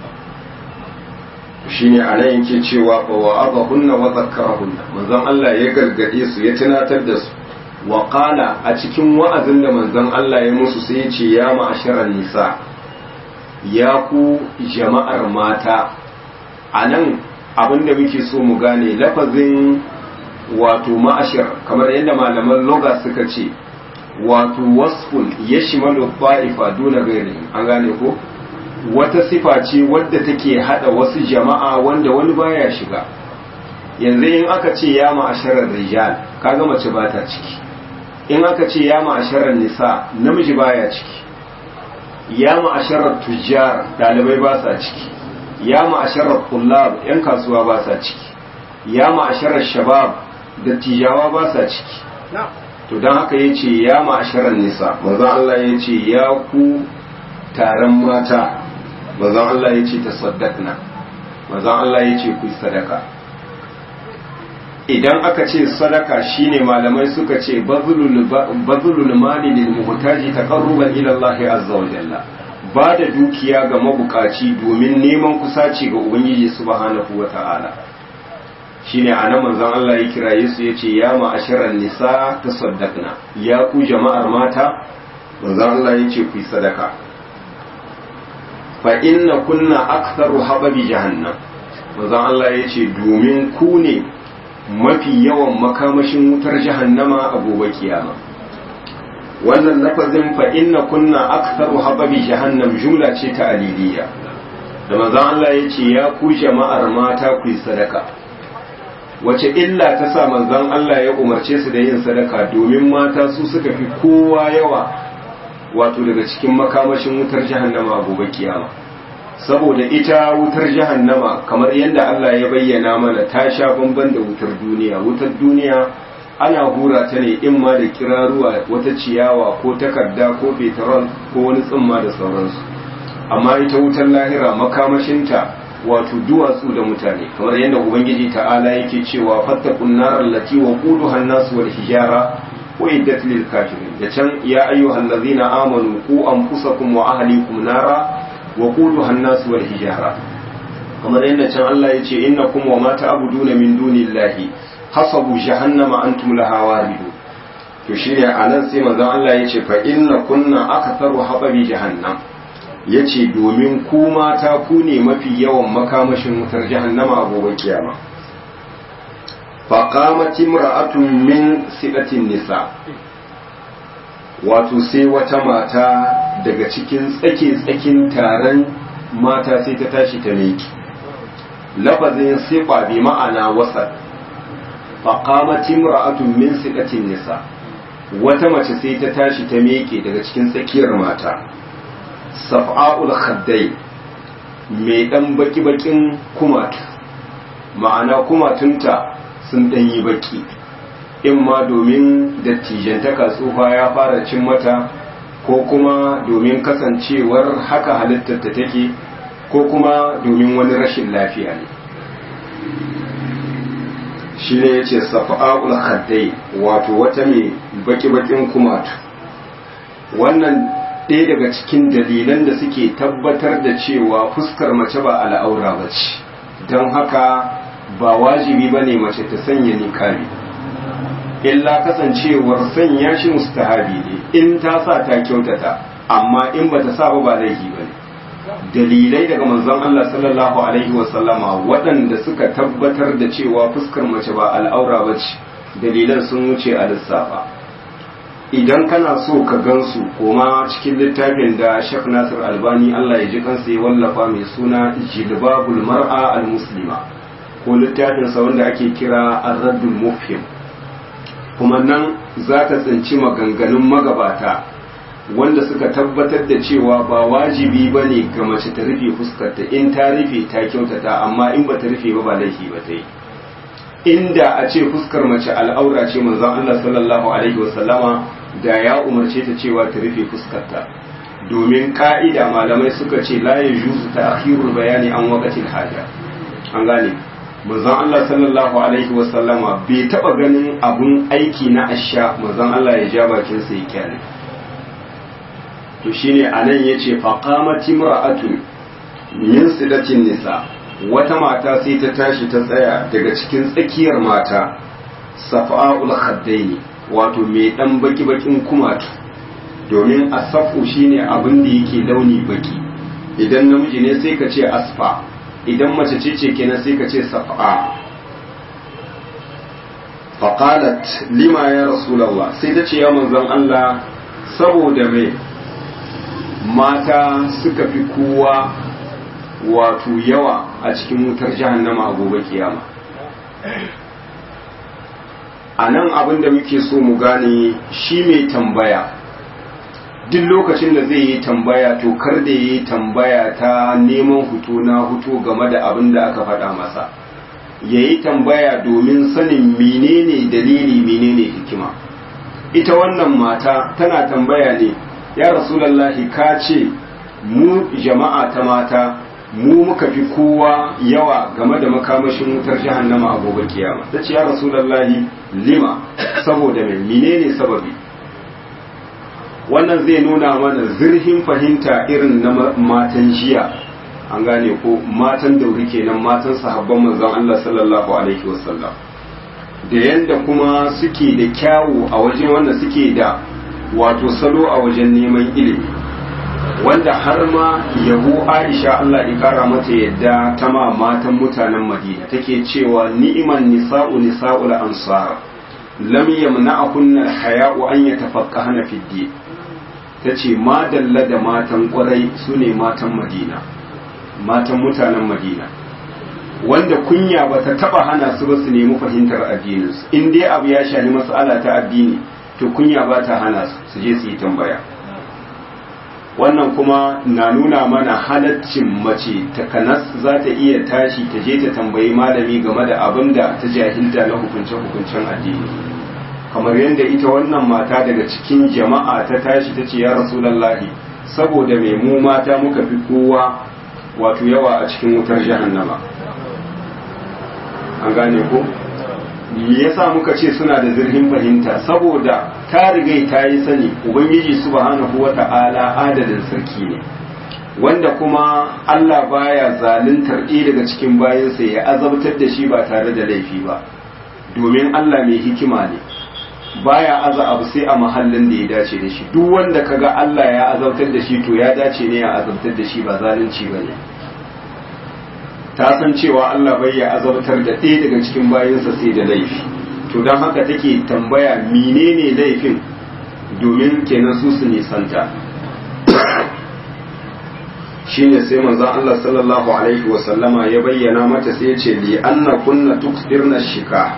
shine anan yake cewa fa wa'adahunna wa zakkarahunna manzon Allah ya gargade su ya tunatar da su wa qala a cikin wa'azin da manzon Allah ya musu sai ya ce ya ma'asharan nisa ya ku jama'ar mata anan abinda muke so mu gane lafazin wato ma'ashir kamar yadda malaman loga suka ce wato wasfun yashmalu ta'ifa duna ghairi an gane ko wata sifa ce wadda take hada wasu jama'a wanda wani baya shiga yanzu in aka ce ya ma'asharar rijal kaga mace ba ta ciki in aka ce ya ma'asharar nisa namiji baya ciki ya ma'asharar tujjar dalibai ba sa ciki ya ma'asharar kullab yan kasuwa ba sa ciki ya ma'asharar shabab dattijawa ba sa ciki to don haka ya ce ya ma'asharar nisa manzon Allah ya ce ya ku taron mata manzon Allah ya ce ta saddakna manzon Allah ya ce ku sadaka idan aka ce sadaka shine malamai suka ce bazulul mali lil muhtaji taqarruban ila Allah azza wa jalla ba da dukiya ga mabukaci domin neman kusaci ga ubangiji subhanahu wa ta'ala shine anan manzon Allah ya kiraye su yace ya ma'asharan nisa tasaddaqna ya ku jama'ar mata manzon Allah yace ku yi sadaka fa inna kunna aktharu hababi jahannam manzon Allah yace domin ku ne mafi yawan makamashin wutar jahannama a gobe kiyama wannan lafazin fa inna kunna aktharu hababi jahannam jumla ce ta aliliya da manzon Allah yace ya ku jama'ar mata ku yi sadaka wace illa ta sa manzon Allah ya umarce su da yin sadaka domin mata su suka fi kowa yawa wato daga cikin makamashin wutar jahannama a gobe kiyama. Saboda ita wutar jahannama kamar yadda Allah ya bayyana mana ta sha bamban da wutar duniya. Wutar duniya ana hura ta ne in ma da kiraruwa, wata ciyawa ko takarda ko fetrol ko wani tsimma da sauransu. Amma ita wutar lahira makamashinta wato duwatsu da mutane, kamar yadda ubangiji ta'ala yake cewa fattaqun naral lati waquduha an-nas wal hijara uiddat lil kafirin. Da can ya ayyuhal ladzina amanu qu anfusakum wa ahlikum nara waquduha an-nas wal hijara. Kamar yadda can Allah yace innakum wa ma ta'buduna min dunillahi hasabu jahannama antum laha waridun. To shine anan sai manzon Allah yace fa inna kunna aktharu hababi jahannam, ya ce domin ku mata ku ne mafi yawan makamashin wutar jahannama a gobe kiyama. faƙamati mura'atun min siɗatin nisa, wato sai wata mata daga cikin tsake-tsakin taron mata sai ta tashi ta meki. lafazin sifa bi ma'ana wasa. faƙamati mura'atun min siɗatin nisa, wata mace sai ta tashi ta meke daga cikin tsakiyar mata. saf'a'ul khaddai, mai dan baki-bakin kumatu, ma'ana kumatunta sun dan yi baki, in ma domin dattijantaka tsufa ya fara cin mata, ko kuma domin kasancewar haka halittar ta take, ko kuma domin wani rashin lafiya ne. shi ne ya ce saf'a'ul khaddai, wato wata mai baki-bakin kumatu. wannan ɗaya daga cikin dalilan da suke tabbatar da cewa fuskar mace ba al'aura ba ce, don haka ba wajibi ba ne mace ta sanya niqabi, illa kasancewar sanya shi mustahabi ne in ta sa ta kyautata, amma in ba ta sa ba ba laifi ba ne. dalilai daga manzon Allah sallallahu alaihi wasallama waɗanda suka tabbatar da cewa fuskar mace ba al'aura ba ce, dalilan sun wuce a lissafa. idan kana so ka gansu, koma cikin littafin da Sheikh Nasir Albani Allah ya ji kansa ya wallafa mai suna Jilbabul Mar'a al-Muslima, ko littafin sa wanda ake kira Ar-Raddul Mufhim. kuma nan za ka tsinci maganganun magabata wanda suka tabbatar da cewa ba wajibi ba ne ga mace ta rufe fuskarta, in ta rufe ta kyautata, amma in ba ta rufe ba ba laifi ba ta yi. inda a ce fuskar mace al'aura ce manzon Allah sallallahu alaihi wasallama da ya umarce ta cewa ta rufe fuskarta, domin ka'ida malamai suka ce la yajuzu ta'khirul bayani an waqtil haja. an gane manzon Allah sallallahu alaihi wasallama bai taba ganin abun aiki na asha manzon Allah ya ja bakin sa ya kyale. to shine anan yace faqamat imra'atun min sidatin nisa, wata mata sai ta tashi ta tsaya daga cikin tsakiyar mata, safa'ul khaddaini, wato mai dan baki-bakin kumatu, domin asafu shine abin da yake launi baki, idan namiji ne sai ka ce asfa, idan mace ce ce kenan sai ka ce safa'a. faqalat lima ya rasulullah, sai ta ce ya manzon Allah, saboda mai mata suka fi kowa wato yawa a cikin wutar jahannama a gobe kiyama. a nan abin da muke so mu gane, shi mai tambaya duk lokacin da zai yi tambaya to kar da yi tambaya ta neman hutu na hutu game da abin da aka faɗa masa, ya yi tambaya domin sanin menene dalili menene hikima. ita wannan mata tana tambaya ne, ya rasulallahi ka ce mu jama'a ta mata mu muka fi kowa yawa game da makamashin wutar jahannama a gobe kiyama. ta ce ya rasulallahi lima, saboda mai menene sababi. wannan zai nuna mana zurfin fahimta irin na matan jiya, an gane ko matan dauri kenan, matan sahabban manzon Allah sallallahu alaihi wasallam, da yanda kuma suke da kyawu a wajen wanda suke da wato salo a wajen neman ilimi, wanda har ma yabo Aisha Allah ya kara mata yadda ta ma matan mutanen Madina take cewa ni'man nisa'u nisa'ul ansar lam yamna'kunna al-haya'u an yatafaqqahna fi din. tace ma dalla da matan kwarai sune matan Madina, matan mutanen Madina, wanda kunya ba ta taba hana su ba su nemi fahimtar addininsu. in dai abu ya shani mas'ala ta addini to kunya ba ta hana su su je su yi tambaya. wannan kuma na nuna mana halaccin mace takanas za ta iya tashi ta je ta tambayi malami game da abin da ta jahilta na hukunce-hukuncen addini, kamar yadda ita wannan mata daga cikin jama'a ta tashi ta ce ya rasulallahi saboda mai mu mata muka fi kowa wato yawa a cikin wutar jahannama. An gane ko? yasa muka ce suna da zirhin fahimta saboda ta rigai ta yi sani ubangiji subhanahu wata'ala adalin sarki ne, wanda kuma Allah baya zaluntar ɗaya daga cikin bayansa ya azabtar da shi ba tare da laifi ba, domin Allah mai hikima ne baya aza abu sai a mahallin da ya dace da shi. Duk wanda kaga Allah ya azabtar da shi to ya dace ne ya azabtar da shi, ba zalunci bane. Ta san cewa Allah bai ya azabtar da ɗaya daga cikin bayansa sai da laifi, to don haka take tambaya menene laifin domin kenan su su nisanta. Shine sai manzon Allah sallallahu alaihi wa sallama ya bayyana mata sai ya ce li anna kunna tuksirna shika,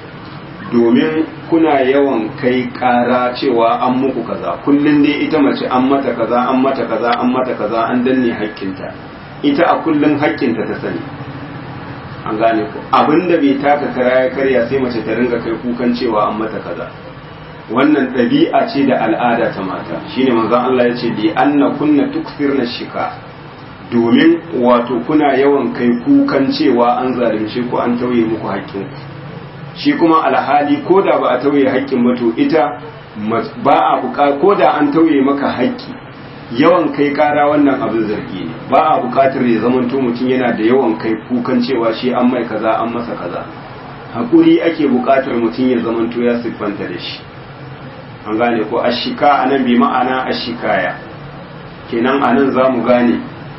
domin kuna yawan kai ƙara cewa an muku kaza, kullun dai ita mace an mata kaza an mata kaza an mata kaza an danne haƙƙinta, ita a kullun haƙƙinta ta sani. An gane ku abinda bai taka kara ya karya sai mace ta ringa kai kukan cewa an mata kaza. Wannan ɗabi'a ce da al'ada ta mata. Shine manzon Allah ya ce li anna kunna tuksirna shika, domin wato kuna yawan kai kukan cewa an zalunce ku an tauye muku haƙƙin. Shi kuma alhali ko da ba a tauye haƙƙin ba to ita ba a buƙa ko da an tauye maka haƙƙi, yawan kai kara wannan abin zargi ne. Ba a bukatar ya zamanto mutum yana da yawan kai kukan cewa shi an mai kaza an masa kaza. Hakuri ake bukatar mutum ya zamanto ya siffanta da shi. An gane ko ashika anan bi ma'ana ashikaya, kenan anan za mu gane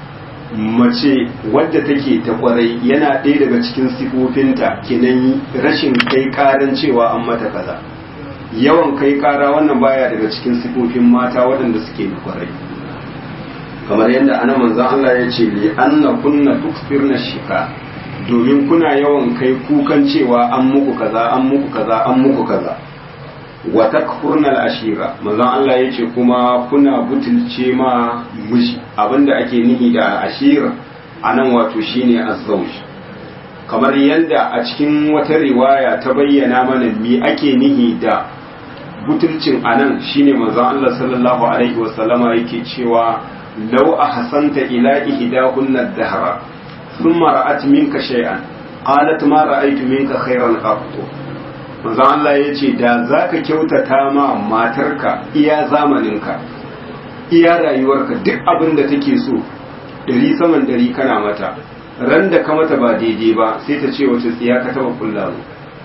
mace wadda take ta kwarai yana ɗaya daga cikin sifofinta kenan rashin kai karan cewa an mata kaza. Yawan kai kara wannan baya daga cikin sifofin mata waɗanda suke da kwarai. Kamar yadda ana manzon Allah ya ce li anna kunna tukfirna shika, domin kuna yawan kai kukan cewa an muku kaza an muku kaza an muku kaza. Wa takfurna al-ashira, manzon Allah ya ce kuma kuna butulce ma miji. Abinda ake nihi da ashira anan wato shine azzauj. Kamar yadda a cikin wata riwaya ta bayyana mana me ake nihi da butulcin anan, shine manzon Allah sallallahu alaihi wasallama yake cewa لو أحسنت إلى إحداهن الدهر ثم رأت منك شيئا قالت ما رأيت منك خيرا قط. manzo Allah ya ce da za ka kyautata ma matarka iya zamaninka iya rayuwarka duk abin da take so dari saman dari kana mata, ran da ka mata ba daidai ba sai ta ce wace tsiya ka taba kulla mu,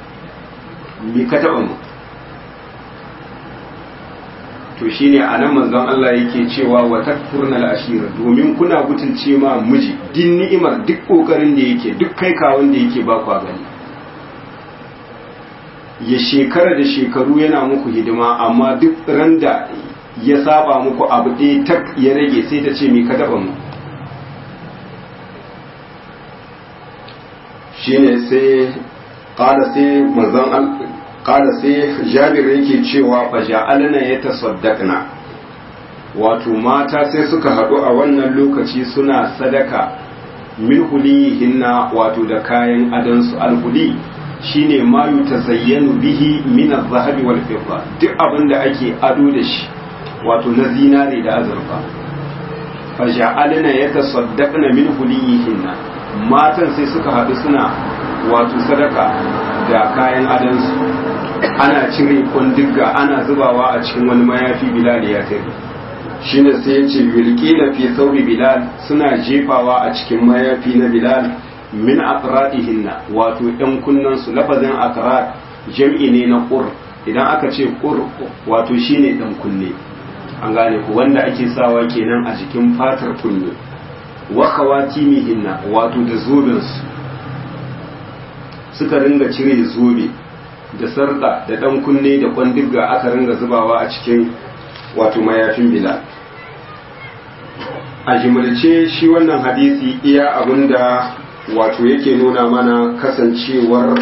me ka taba mu. To shine anan manzon Allah yake cewa wa takfurnal ashira, domin kuna butulce ma miji din ni'imar duk kokarin da yake duk kai kawon da yake ba kwa gani. Ya shekara da shekaru yana muku hidima amma duk ran da ya saba muku abu ɗaya tak ya rage sai ta ce me ka taba mu. Shine sai qala sai manzon Allah kada sai Jabir yake cewa fa ja'alna yatasaddaqna, wato mata sai suka haɗu a wannan lokaci suna sadaka min hulihinna, wato da kayan adansu. Alhuli shine ma yutazayyanu bihi min az-zahabi wal fidda, duk abin da ake ado da shi wato na zinare da azurfa. fa ja'alna yatasaddaqna min hulihinna, matan sai suka haɗu suna wato sadaka da kayan adansu. Ana cire kundigga ana zubawa a cikin wani mayafi Bilal ya kai. Shine sai ya ce yulqina fi thawbi Bilal, suna jefawa a cikin mayafi na Bilal min aqradihinna, wato ɗan kunnan su. Lafazin aqrad jam'i ne na qur, idan aka ce qur wato shine ɗan kunne. An gane ku wanda ake sawa kenan a jikin fatar kunne. Wa khawatimihinna, wato da zoben su suka ringa cire zobe da sarda da dan kunne da kwandiga aka ringa zubawa a cikin wato mayafin Bilal. A jimilce shi wannan hadisi iya abinda wato yake nuna mana kasancewar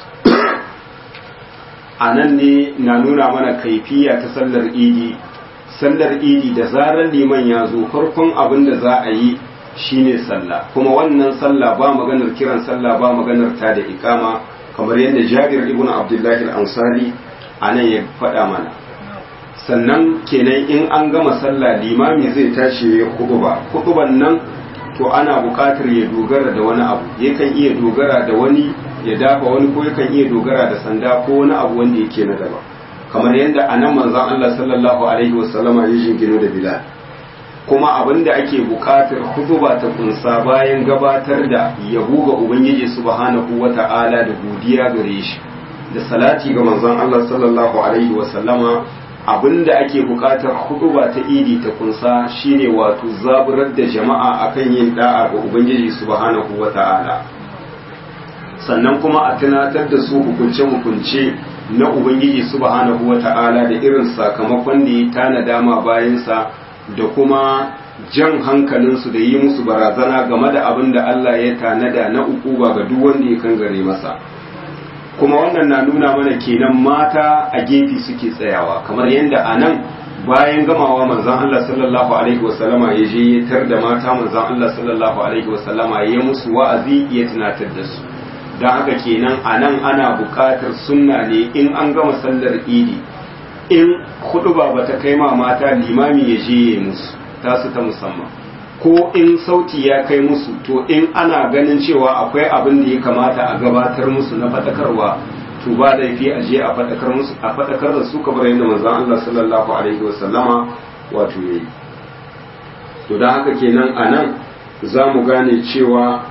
a nan ne na nuna mana kaifiya ta sallar idi sallar idi da zarar liman ya zo farkon abin da za a yi shine sallah, kuma wannan sallah ba maganar kiran sallah ba maganar ta da ikama, kamar yadda Jabir ibn Abdullahi al-Ansari anan ya faɗa mana. Sannan kenan in an gama sallah limami zai tashi ya khutba, khutban nan to ana buƙatar ya dogara da wani abu, yakan iya dogara da wani ya dafa wani, ko yakan iya dogara da sanda ko wani abu wanda yake na daban, kamar yadda anan manzon Allah sallallahu alaihi wasallama ya jingino da Bilal. Kuma abin da ake buƙatar khutba ta kunsa bayan gabatar da yabo ga Ubangiji subhanahu wata'ala da godiya gare shi da salati ga manzon Allah sallallahu alaihi wasallama, abinda ake bukatar huduba ta idi ta kunsa shine wato zaburar da jama'a akan yin da'a ga Ubangiji subhanahu wata'ala, sannan kuma a tunatar da su hukunce-hukunce na Ubangiji subhanahu wata'ala da irin sakamakon da ya tanada ma bayansa, da kuma jan hankalinsu da yi musu barazana game da abin da Allah ya tanada na ukuba ga duk wanda ya kangare masa. Kuma wannan na nuna mana kenan mata a gefe suke tsayawa, kamar yadda a nan bayan gamawa manzon Allah sallallahu alaihi wasallama ya je ya tar da mata manzon Allah sallallahu alaihi wasallama ya musu wa'azi ya tunatar da su. Don haka kenan a nan ana buƙatar sunna ne in an gama sallar idi, in huɗuba ba ta kai ma mata limami ya je ya musu tasu ta musamman, ko in sauti ya kai musu, to in ana ganin cewa akwai abin da ya kamata a gabatar musu na fadakarwa, to ba laifi a je a fadakar musu, a fadakar da su kamar yadda manzon Allah sallallahu alaihi wasallama wato yayi. To dan haka kenan anan za mu gane cewa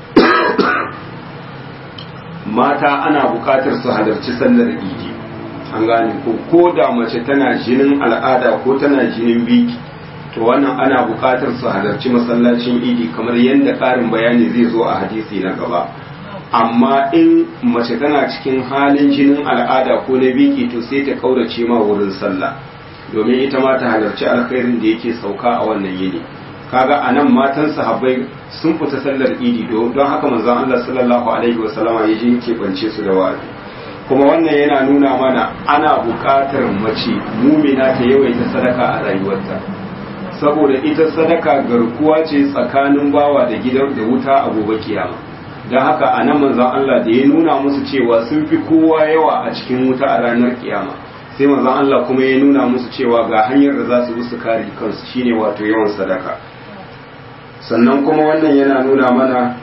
mata ana bukatar su halarci sallar idi, an gane ko ko da mace tana jinin al'ada ko tana jinin biki, to wannan ana buƙatar su halarci masallacin idi kamar yadda ƙarin bayani zai zo a hadisi na gaba. Amma in mace tana cikin halin jinin al'ada ko na biki, to sai ta kaurace ma wurin sallah, domin ita ma ta halarci alkhairin da yake sauka a wannan yini. Kaga anan matan sahabbai sun fita sallar idi, don haka manzon Allah sallallahu alaihi wasallama ya je keɓance su da wa'azi. Kuma wannan yana nuna mana ana buƙatar mace mumina ta yawaita sadaka a rayuwarta, saboda ita sadaka garkuwa ce tsakanin bawa da gidan da wuta a gobe kiyama. Don haka a nan manzon Allah da ya nuna musu cewa sun fi kowa yawa a cikin wuta a ranar kiyama, sai manzon Allah kuma ya nuna musu cewa ga hanyar da za su bi su kare kansu, shine wato yawan sadaka. Sannan kuma wannan yana nuna mana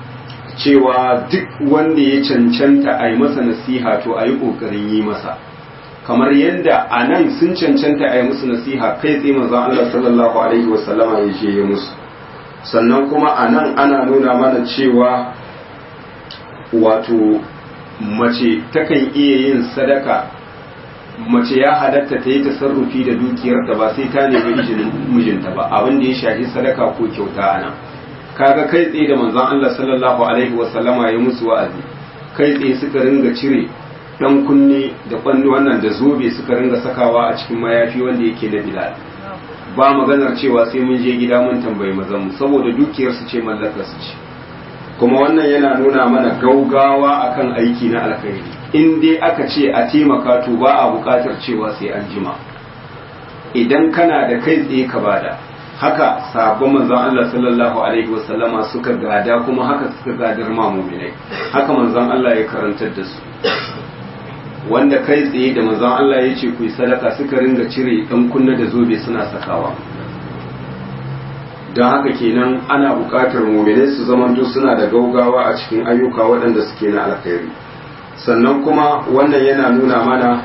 cewa duk wanda ya cancanta a yi masa nasiha, to a yi ƙoƙarin yi masa, kamar yadda a nan sun cancanta a yi musu nasiha kai tsaye manzon Allah sallallahu alaihi wasallama ya je ya musu. Sannan kuma a nan ana nuna mana cewa wato mace takan iya yin sadaka, mace ya halatta ta yi tasarrufi da dukiyarta ba sai ta nemi izinin mijinta ba, abin da ya shafi sadaka ko kyauta a nan. Kaga kai tsaye da manzon Allah sallallahu alaihi wasallama ya musu wa'azi, kai tsaye suka ringa cire dan kunne da kwanni wannan da zobe suka ringa sakawa a cikin mayafi wanda yake na Bilal. Ba maganar cewa sai mun je gida mun tambayi mazan mu, saboda dukiyar su ce mallakar su ce. Kuma wannan yana nuna mana gaugawa akan aiki na alkhairi. In dai aka ce a taimaka, to ba a buƙatar cewa sai an jima. Idan kana da kai tsaye ka bada. Haka sahabban manzon Allah sallallahu alaihi wasallama suka gada, kuma haka suka gadar ma mu'minai. Haka manzon Allah ya karantar da su. Wanda kai tsaye da manzon Allah ya ce ku yi sadaka, suka ringa cire ɗan kunna da zobe suna sakawa. Don haka kenan ana buƙatar mu'minai su zamanto suna da gaugawa a cikin ayyuka waɗanda suke na alkhairi. Sannan kuma wannan yana nuna mana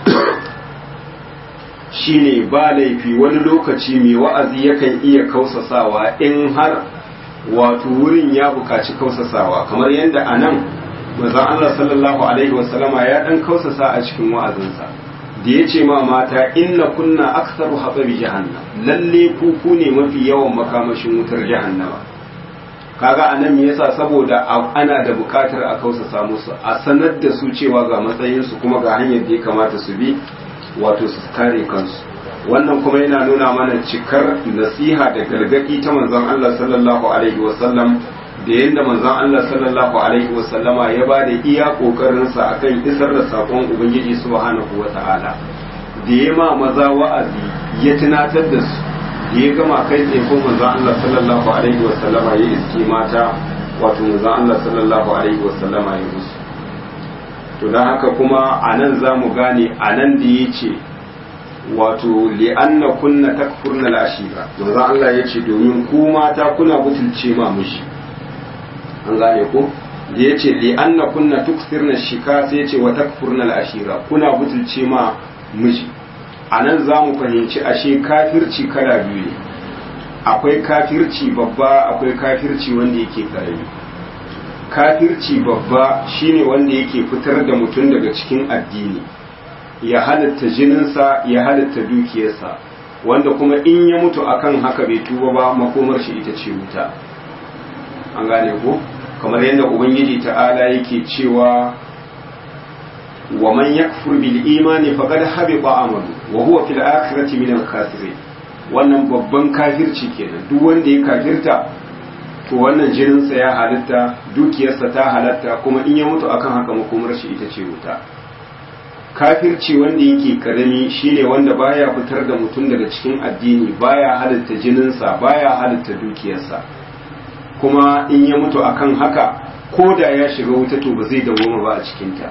shine ba laifi wani lokaci mai wa'azi yakan iya kausasawa in har wato wurin ya buƙaci kausasawa, kamar yadda a nan manzon Allah sallallahu alaihi wasallama ya dan kausasa a cikin wa'azinsa da ya ce ma mata inna kunna aktsaru hababi jahannam, lalle ku ku ne mafi yawan makamashin wutar jahannama. Kaga anan me yasa? Saboda ana da bukatar a kausasa musu, a sanar da su cewa ga matsayinsu kuma ga hanyar da ya kamata su bi wato su kare kansu. Wannan kuma yana nuna mana cikar nasiha da gargadi ta manzon Allah sallallahu alaihi wasallam, da yadda manzon Allah sallallahu alaihi wasallama ya ba da iya kokarinsa akan isar da sakon Ubangiji subhanahu wata'ala, da ya ma maza wa'azi ya tunatar da su da ya gama kai tsaye ko manzon Allah sallallahu alaihi wasallama ya iske mata wato manzon Allah sallallahu alaihi wasallama ya musu. to don haka kuma a nan za mu gane a nan da ya ce wato li'anna kunna takfurna al'ashira manzon Allah ya ce domin ku mata kuna butulce ma mushi an gane ko da ya ce li'anna kunna tuksirna shika sai ya ce wa takfurna al'ashira kuna butulce ma miji a nan za mu fahimci ashe kafirci kala biyu ne akwai kafirci babba akwai kafirci wanda yake karami kafirci babba shine wanda yake fitar da mutum daga cikin addini ya halatta jininsa ya halatta dukiyarsa wanda kuma in ya mutu akan haka bai tuba ba makomar shi ita ce wuta an gane ko kamar yadda ubangiji ta'ala yake cewa wa man yakfur bil imani faqad habita amalu wa huwa fil akhirati min al khasirin wannan babban kafirci kenan duk wanda ya kafirta to wannan jininsa ya halatta dukiyarsa ta halatta kuma in ya mutu akan haka makomar shi ita ce wuta kafirci wanda yake karami shine wanda baya fitar da mutum daga cikin addini baya halatta jininsa baya halatta dukiyarsa kuma in ya mutu akan haka ko da ya shiga wuta to ba zai dawoma ba a cikinta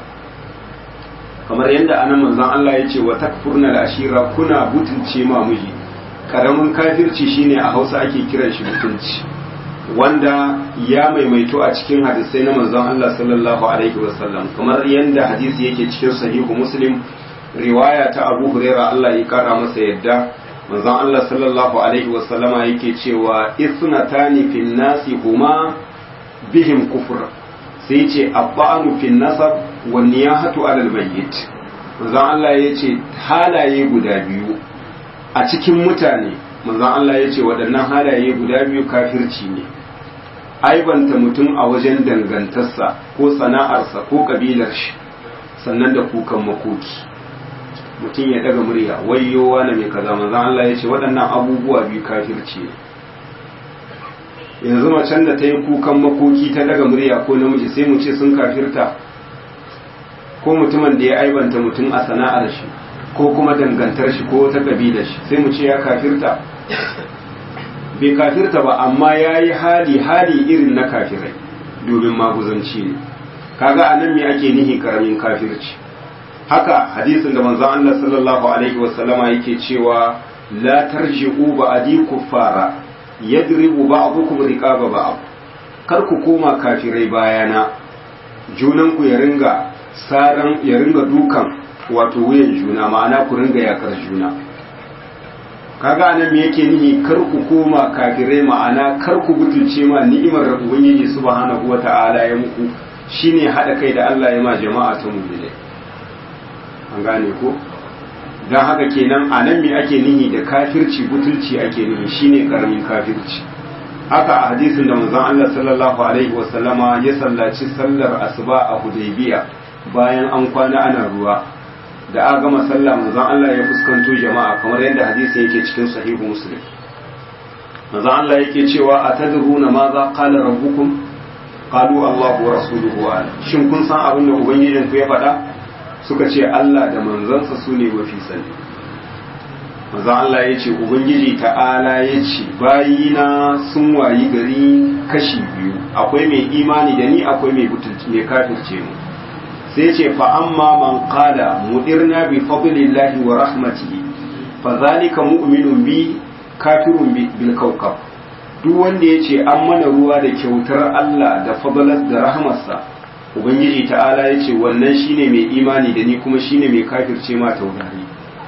kamar yadda anan manzon Allah ya ce wa takfurna al-ashira kuna butulce ma miji karamin kafirci shine a Hausa ake kiran shi mutunci wanda ya maimaito a cikin hadisai na manzon Allah sallallahu alaihi wasallam kamar yadda hadisi yake cikin sahihu muslim riwaya ta Abu Hurairah Allah ya kara masa yadda manzon Allah sallallahu alaihi wasallama yake cewa isnatani fil nasi huma bihim kufr sai ce abba'anu fil nasab wa niyahatu alal mayyit manzon Allah yace halaye guda biyu a cikin mutane manzon Allah yace waɗannan halaye guda biyu kafirci ne aibanta mutum a wajen dangantarsa ko sana'arsa ko kabilar shi sannan da kukan makoki mutum ya daga murya wayyowa na mai kaza manzon Allah yace waɗannan abubuwa biyu kafirci ne yanzu macen da ta yi kukan makoki ta daga murya ko namiji sai mu ce sun kafirta ko mutumin da ya aibanta mutum a sana'ar shi ko kuma dangantar shi ko wata kabilar shi sai mu ce ya kafirta bai kafirta ba amma ya yi hali hali irin na kafirai domin maguzanci ne kaga anan me ake nihi karamin kafirci haka hadisin da manzon Allah sallallahu alaihi wasallama yake cewa la tarji'u ba'di kuffara yadribu ba'dukum riqaba ba'd kar ku koma kafirai bayana junan ku ya ringa saran ya ringa dukan wato wuyan juna ma'ana ku ringa yakar juna kaga anan me yake nihi kar ku koma kafirai ma'ana kar ku butulce ma ni'imar da ubangiji subhanahu wata'ala ya muku shine hada kai da Allah ya ma jama'a ta mu'mini an gane ko dan haka kenan anan me ake nihi da kafirci butulci ake nihi shine karamin kafirci haka a hadisin da manzon Allah sallallahu alaihi wasallama ya sallaci sallar asuba a Hudaybiya bayan an kwana ana ruwa da aka gama sallah manzon Allah ya fuskanto jama'a kamar yadda hadisi yake cikin sahihu muslim manzon Allah yake cewa atadruna ma za qala rabbukum qalu Allahu wa rasuluhu a'lam shin kun san abin da ubangijin ku ya faɗa suka ce Allah da manzansa su ne mafi sani manzon Allah ya ce ubangiji ta'ala ya ce bayina sun wayi gari kashi biyu akwai mai imani da ni akwai mai butulci mai kafirce mu sai ce fa amma man qala mudirna bi fadlillahi wa rahmatihi fa zalika mu'minun bi kafirun bil kawkab duk wanda yace an mana ruwa da kyautar Allah da fadlas da rahmarsa ubangiji ta'ala yace wannan shine mai imani da ni kuma shine mai kafirce ma taurari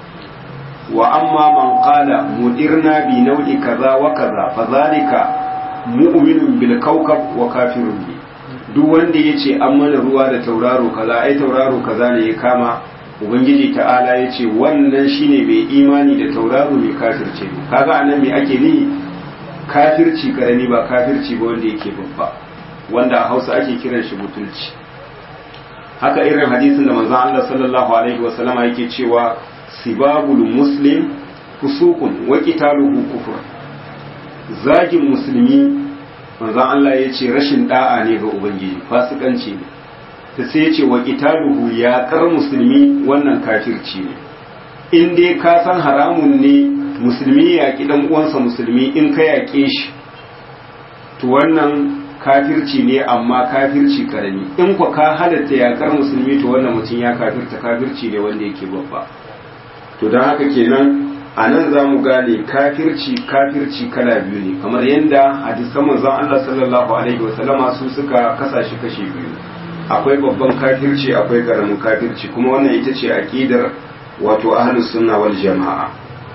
wa amma man qala mudirna bi nau'i kaza wa kaza fa zalika mu'minun bil kawkab wa kafirun bi duk wanda ya ce an mana ruwa da tauraro kaza ai tauraro kaza ne ya kama ubangiji ta'ala ya ce wannan shine mai imani da tauraro mai kafirce kaga anan me ake ni kafirci karami ba kafirci ba wanda yake babba wanda a Hausa ake kiran shi butulci haka irin hadisin da manzon Allah sallallahu alaihi wasallama yake cewa sibabul muslim fusukun wa qitaluhu kufr zagin musulmi manzon Allah ya ce rashin da'a ne ga ubangiji fasikanci ne ta sai ya ce wa qitaluhu ya kar musulmi wannan kafirci ne in dai ka san haramun ne musulmi ya yaƙi ɗan uwansa musulmi in ka yaƙe shi to wannan kafirci ne amma kafirci karami in kwa ka halatta yaƙar musulmi to wannan mutum ya kafirta kafirci ne wanda yake babba. To don haka kenan a nan za mu gane kafirci kafirci kala biyu ne kamar yadda hadisan manzon Allah sallallahu alaihi wasallama su suka kasa shi kashe biyu, akwai babban kafirci akwai karamin kafirci, kuma wannan ita ce aqidar wato ahlus sunna wal jamaa.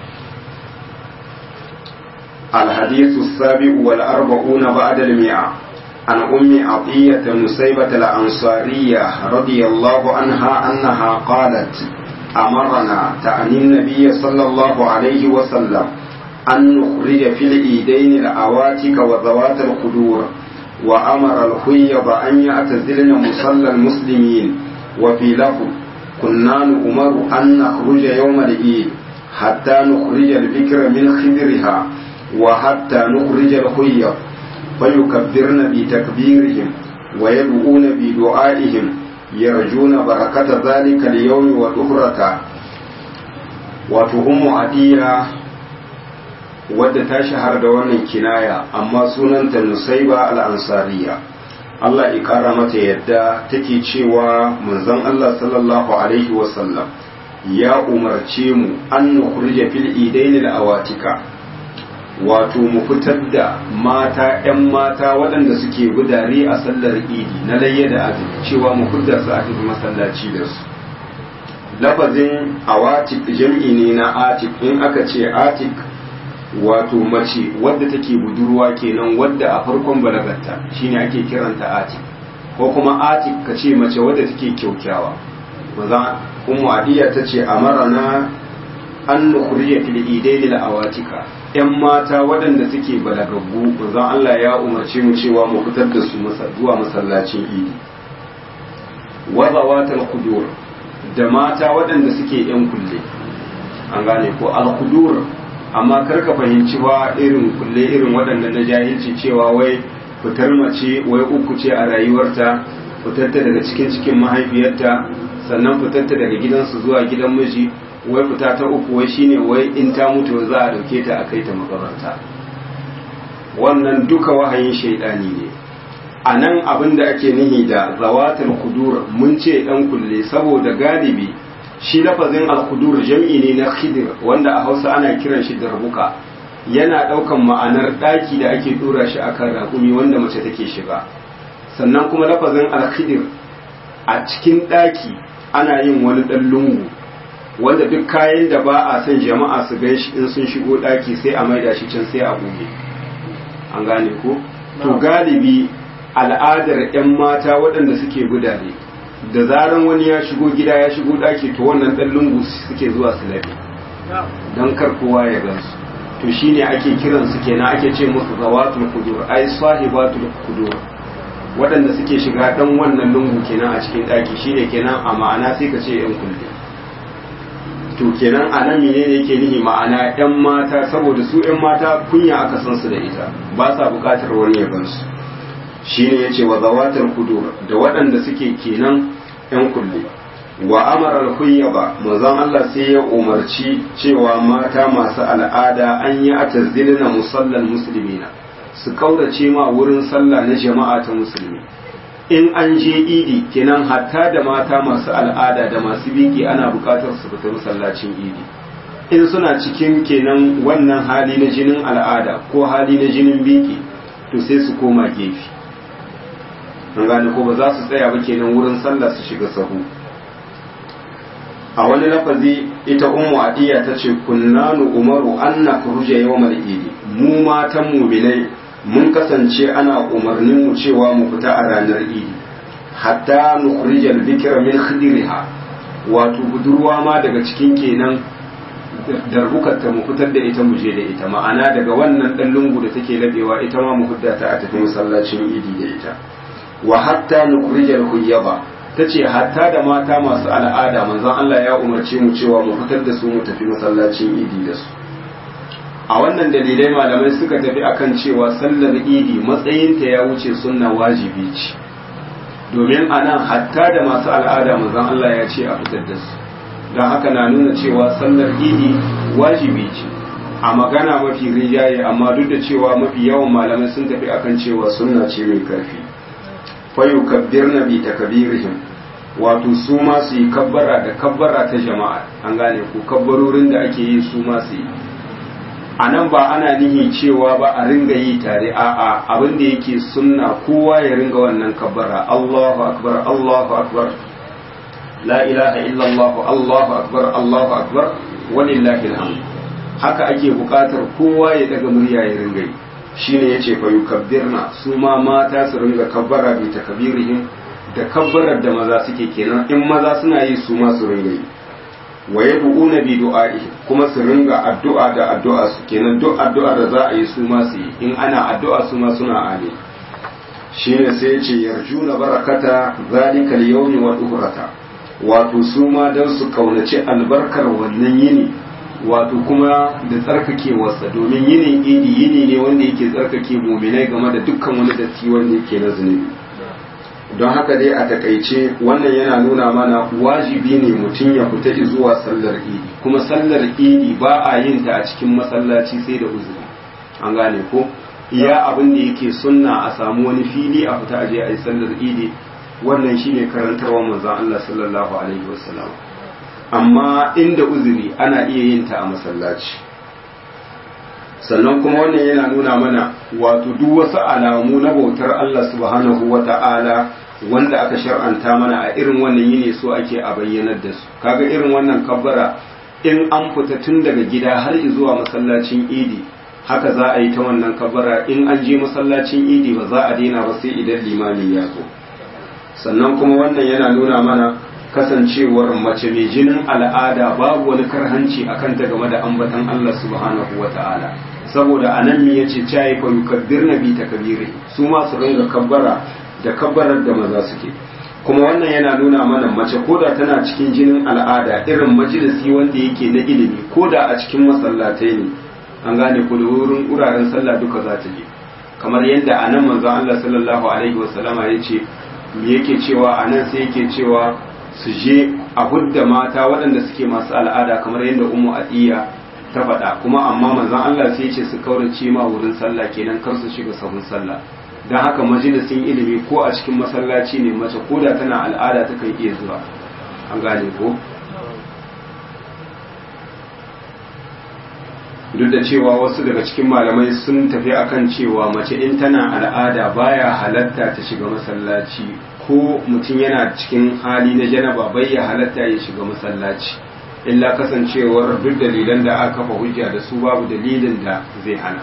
الحديث السابع والأربعون بعد المئة عن أم عطية نسيبة الأنصارية رضي الله عنها أنها قالت أمرنا تعني النبي صلى الله عليه وسلم أن نخرج في الإيدين الأواتك وذوات الخدور، وأمر الخيب أن يعتزلن مصلى المسلمين. وفي لفظ كنا نؤمر أن نخرج يوم العيد حتى نخرج البكر من خدرها وحتى نخرج الخيب فيكبرن بتكبيرهم ويدعون بدعائهم يرجون بركة ذلك اليوم وطهرته. وتهم عدية wadda ta shahara da wannan kinaya amma sunanta Nusaiba al-Ansariya, Allah ya kara mata yadda take cewa manzon Allah sallallahu alaihi wasallam ya umarce mu an nukhrija fil idain al-awatika, wato mu fitar da mata ‘yan mata waɗanda suke gudare a sallar idi na layya da azumi, cewa mu fitar su a tafi masallaci da su. Lafazin awatik jam'i ne na atik, in aka ce atik wato mace wadda take budurwa kenan, wadda a farkon balagarta shine ake kiranta atik, ko kuma atik ka ce mace wadda take kyaukyawa. maza ummu adiya tace amarana an nukhrija fil idayn al awatika, yan mata waɗanda suke balagaggu manzon Allah ya umarce mu cewa mu fitar da su zuwa masallacin idi. wa zawatal qudur, da mata waɗanda suke yan kulle, an gane ko al qudur, amma karka fahimci ba irin kulle irin waɗanda na jahilci cewa wai fitar mace wai uku ce a rayuwarta, fitarta daga cikin cikin mahaifiyarta, sannan fitarta daga gidansu zuwa gidan miji, wai fita ta uku wai shine wai in ta mutu za a dauke ta a kai ta makabarta. Wannan duka wahayin shaidani ne. A nan abin da ake nihi da zawatul kudur mun ce ɗan kulle saboda galibi shi lafazin al-kudur jam'i ne na khidir, wanda a Hausa ana kiran shi darbuka, yana ɗaukan ma'anar ɗaki da ake ɗora shi akan raƙumi wanda mace take shiga. Sannan kuma lafazin al-khidir a cikin ɗaki ana yin wani ɗan lungu wanda duk kayan da ba a son jama'a su gan shi in sun shigo ɗaki sai a maida shi can sai a buɗe, an gane ko? To galibi al'adar 'yan mata waɗanda suke gudane da zaran wani ya shigo gida ya shigo ɗaki to wannan ɗan lungu suke zuwa su labe don kar kowa ya gansu. To shine ake kiransu kenan ake ce musu zawatul kudur, ai sahibatul kudur, waɗanda suke shiga ɗan wannan lungu kenan a cikin ɗaki, shine kenan a ma'ana sai ka ce 'yan kulle. To kenan a nan menene yake nihi ma'ana 'yan mata, saboda su 'yan mata kunya aka san su da ita, ba sa buƙatar wani ya gansu. Shine yace wa zawatul kudur, da waɗanda suke kenan 'yan kulle. Wa amara al-huyyaba, manzon Allah sai ya umarci cewa mata masu al'ada an yi atazilna musallal muslimina, su kaurace ma wurin sallah na jama'a ta musulmi. In an je idi kenan hatta da mata masu al'ada da masu biki ana bukatar su fita masallacin idi. In suna cikin kenan wannan hali na jinin al'ada ko hali na jinin biki to sai su koma gefe, an gane ko ba za su tsaya ba kenan wurin sallah su shiga sahu. A wani lafazi ita ummu adiya ta ce kunna nu umaru an nakhruja yawmal idi, mu matan mu'minai mun kasance ana umarnin mu cewa mu fita a ranar idi, hatta nukhrijal bikra min khidriha, wato budurwa ma daga cikin kenan darbukar ta mu fitar da ita mu je da ita, ma'ana daga wannan dan lungu da take labewa ita ma mu fidda ta a tafi masallacin idi da ita. Wa hatta nukhrijal huyyaba, tace hatta da mata masu al'ada manzon Allah ya umarce mu cewa mu fitar da su mu tafi masallacin idi da su. A wannan dalilai malamai suka tafi akan cewa sallar idi matsayinta ya wuce sunna wajibi ce, domin anan hatta da masu al'ada manzon Allah ya ce a fitar da su. don haka na nuna cewa sallar idi wajibi ce a magana mafi rijaye, amma duk da cewa mafi yawan malamai sun tafi akan cewa sunna ce mai karfi. fayu kabbirna bi takbirihim, wato su ma su yi kabbara da kabbara ta jama'a, an gane ku kabbarorin da ake yi su ma su yi. a nan ba ana nihi cewa ba a ringa yi tare, a'a abin da yake sunna kowa ya ringa wannan kabbara, Allahu akbar Allahu akbar la ilaha illallah Allahu akbar Allahu akbar walillahi alhamd. haka ake buƙatar kowa ya daga murya ya ringa yi. shine yace fa yukabbirna, su ma mata su ringa kabbara bi takbirihim, da kabbarar da maza suke kenan, in maza suna yi su ma su ringa yi. wa yad'una bi du'a'i, kuma su ringa addu'a da addu'a su kenan, duk addu'a da za a yi su ma su yi, in ana addu'a su ma suna amin. shine sai yace yarjuna barakata zalika al-yawmi wa duhrata, wato su ma dan su kaunaci albarkar wannan yini, wato kuma da tsarkakewarsa, domin yinin idi yini ne wanda yake tsarkake muminai game da dukkan wani datti wanda yake na zunubi. don haka dai a takaice wannan yana nuna mana wajibi ne mutum ya fita zuwa sallar idi, kuma sallar idi ba a yin ta a cikin masallaci sai da uzuri, an gane ko iya abin da yake sunna a samu wani fili a fita aje a yi sallar idi, wannan shine karantarwa manzon Allah sallallahu alaihi wasallam. amma inda uzuri ana iya yin ta a masallaci. sannan kuma wannan yana nuna mana wato duk wasu alamu na bautar Allah subhanahu wata'ala wanda aka shar'anta mana a irin wannan yini so ake a bayyanar da su. kaga irin wannan kabbara in an fita tun daga gida har zuwa masallacin idi, haka za a yi ta wannan kabbara. in an je masallacin idi ba za a daina ba sai idan limami ya zo. sannan kuma wannan yana nuna mana kasancewar mace mai jinin al'ada babu wani karhanci akan ta game da ambatan Allah subhanahu wata'ala, saboda anan mi yace cayi fa yukabbirna bi takbiri, su ma su ringa kabbara da kabbarar da maza suke. kuma wannan yana nuna mana mace koda tana cikin jinin al'ada, irin majalisi wanda yake na ilimi, koda a cikin masallatai ne, an gane ko da wurin wuraren sallah duka za ta je, kamar yadda anan manzon Allah sallallahu alaihi wasallama yace me yake cewa anan sai yake cewa su je a hudda mata waɗanda suke masu al'ada, kamar yadda ummu atiya ta faɗa. kuma amma manzon Allah sai ce su kaurace ma wurin sallah, kenan kar su shiga sahun sallah. don haka majalisin ilimi ko a cikin masallaci ne, mace ko da tana al'ada ta kan iya zuwa, an gane ko. duk da cewa wasu daga cikin malamai sun tafi akan cewa mace in tana al'ada baya halatta ta shiga masallaci, ko mutum yana cikin hali na janaba bai ya halatta ya shiga masallaci, illa kasancewar duk dalilan da aka kafa hujja da su babu dalilin da zai hana.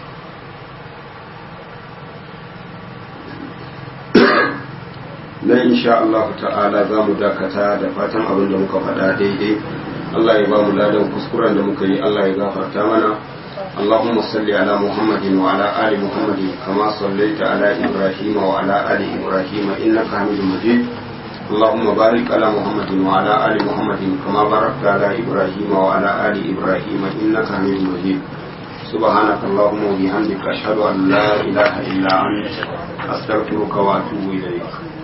nan insha Allah ta'ala za mu dakata, da fatan abin da muka faɗa daidai Allah ya ba mu ladan kuskuren da muka yi, Allah ya gafarta mana. اللهم صل على محمد وعلى آل محمد كما صليت على إبراهيم وعلى آل إبراهيم إنك حميد مجيد. اللهم بارك على محمد وعلى آل محمد كما باركت على إبراهيم وعلى آل إبراهيم إنك حميد مجيد. سبحانك اللهم وبحمدك أشهد أن لا إله إلا أنت أستغفرك وأتوب إليك.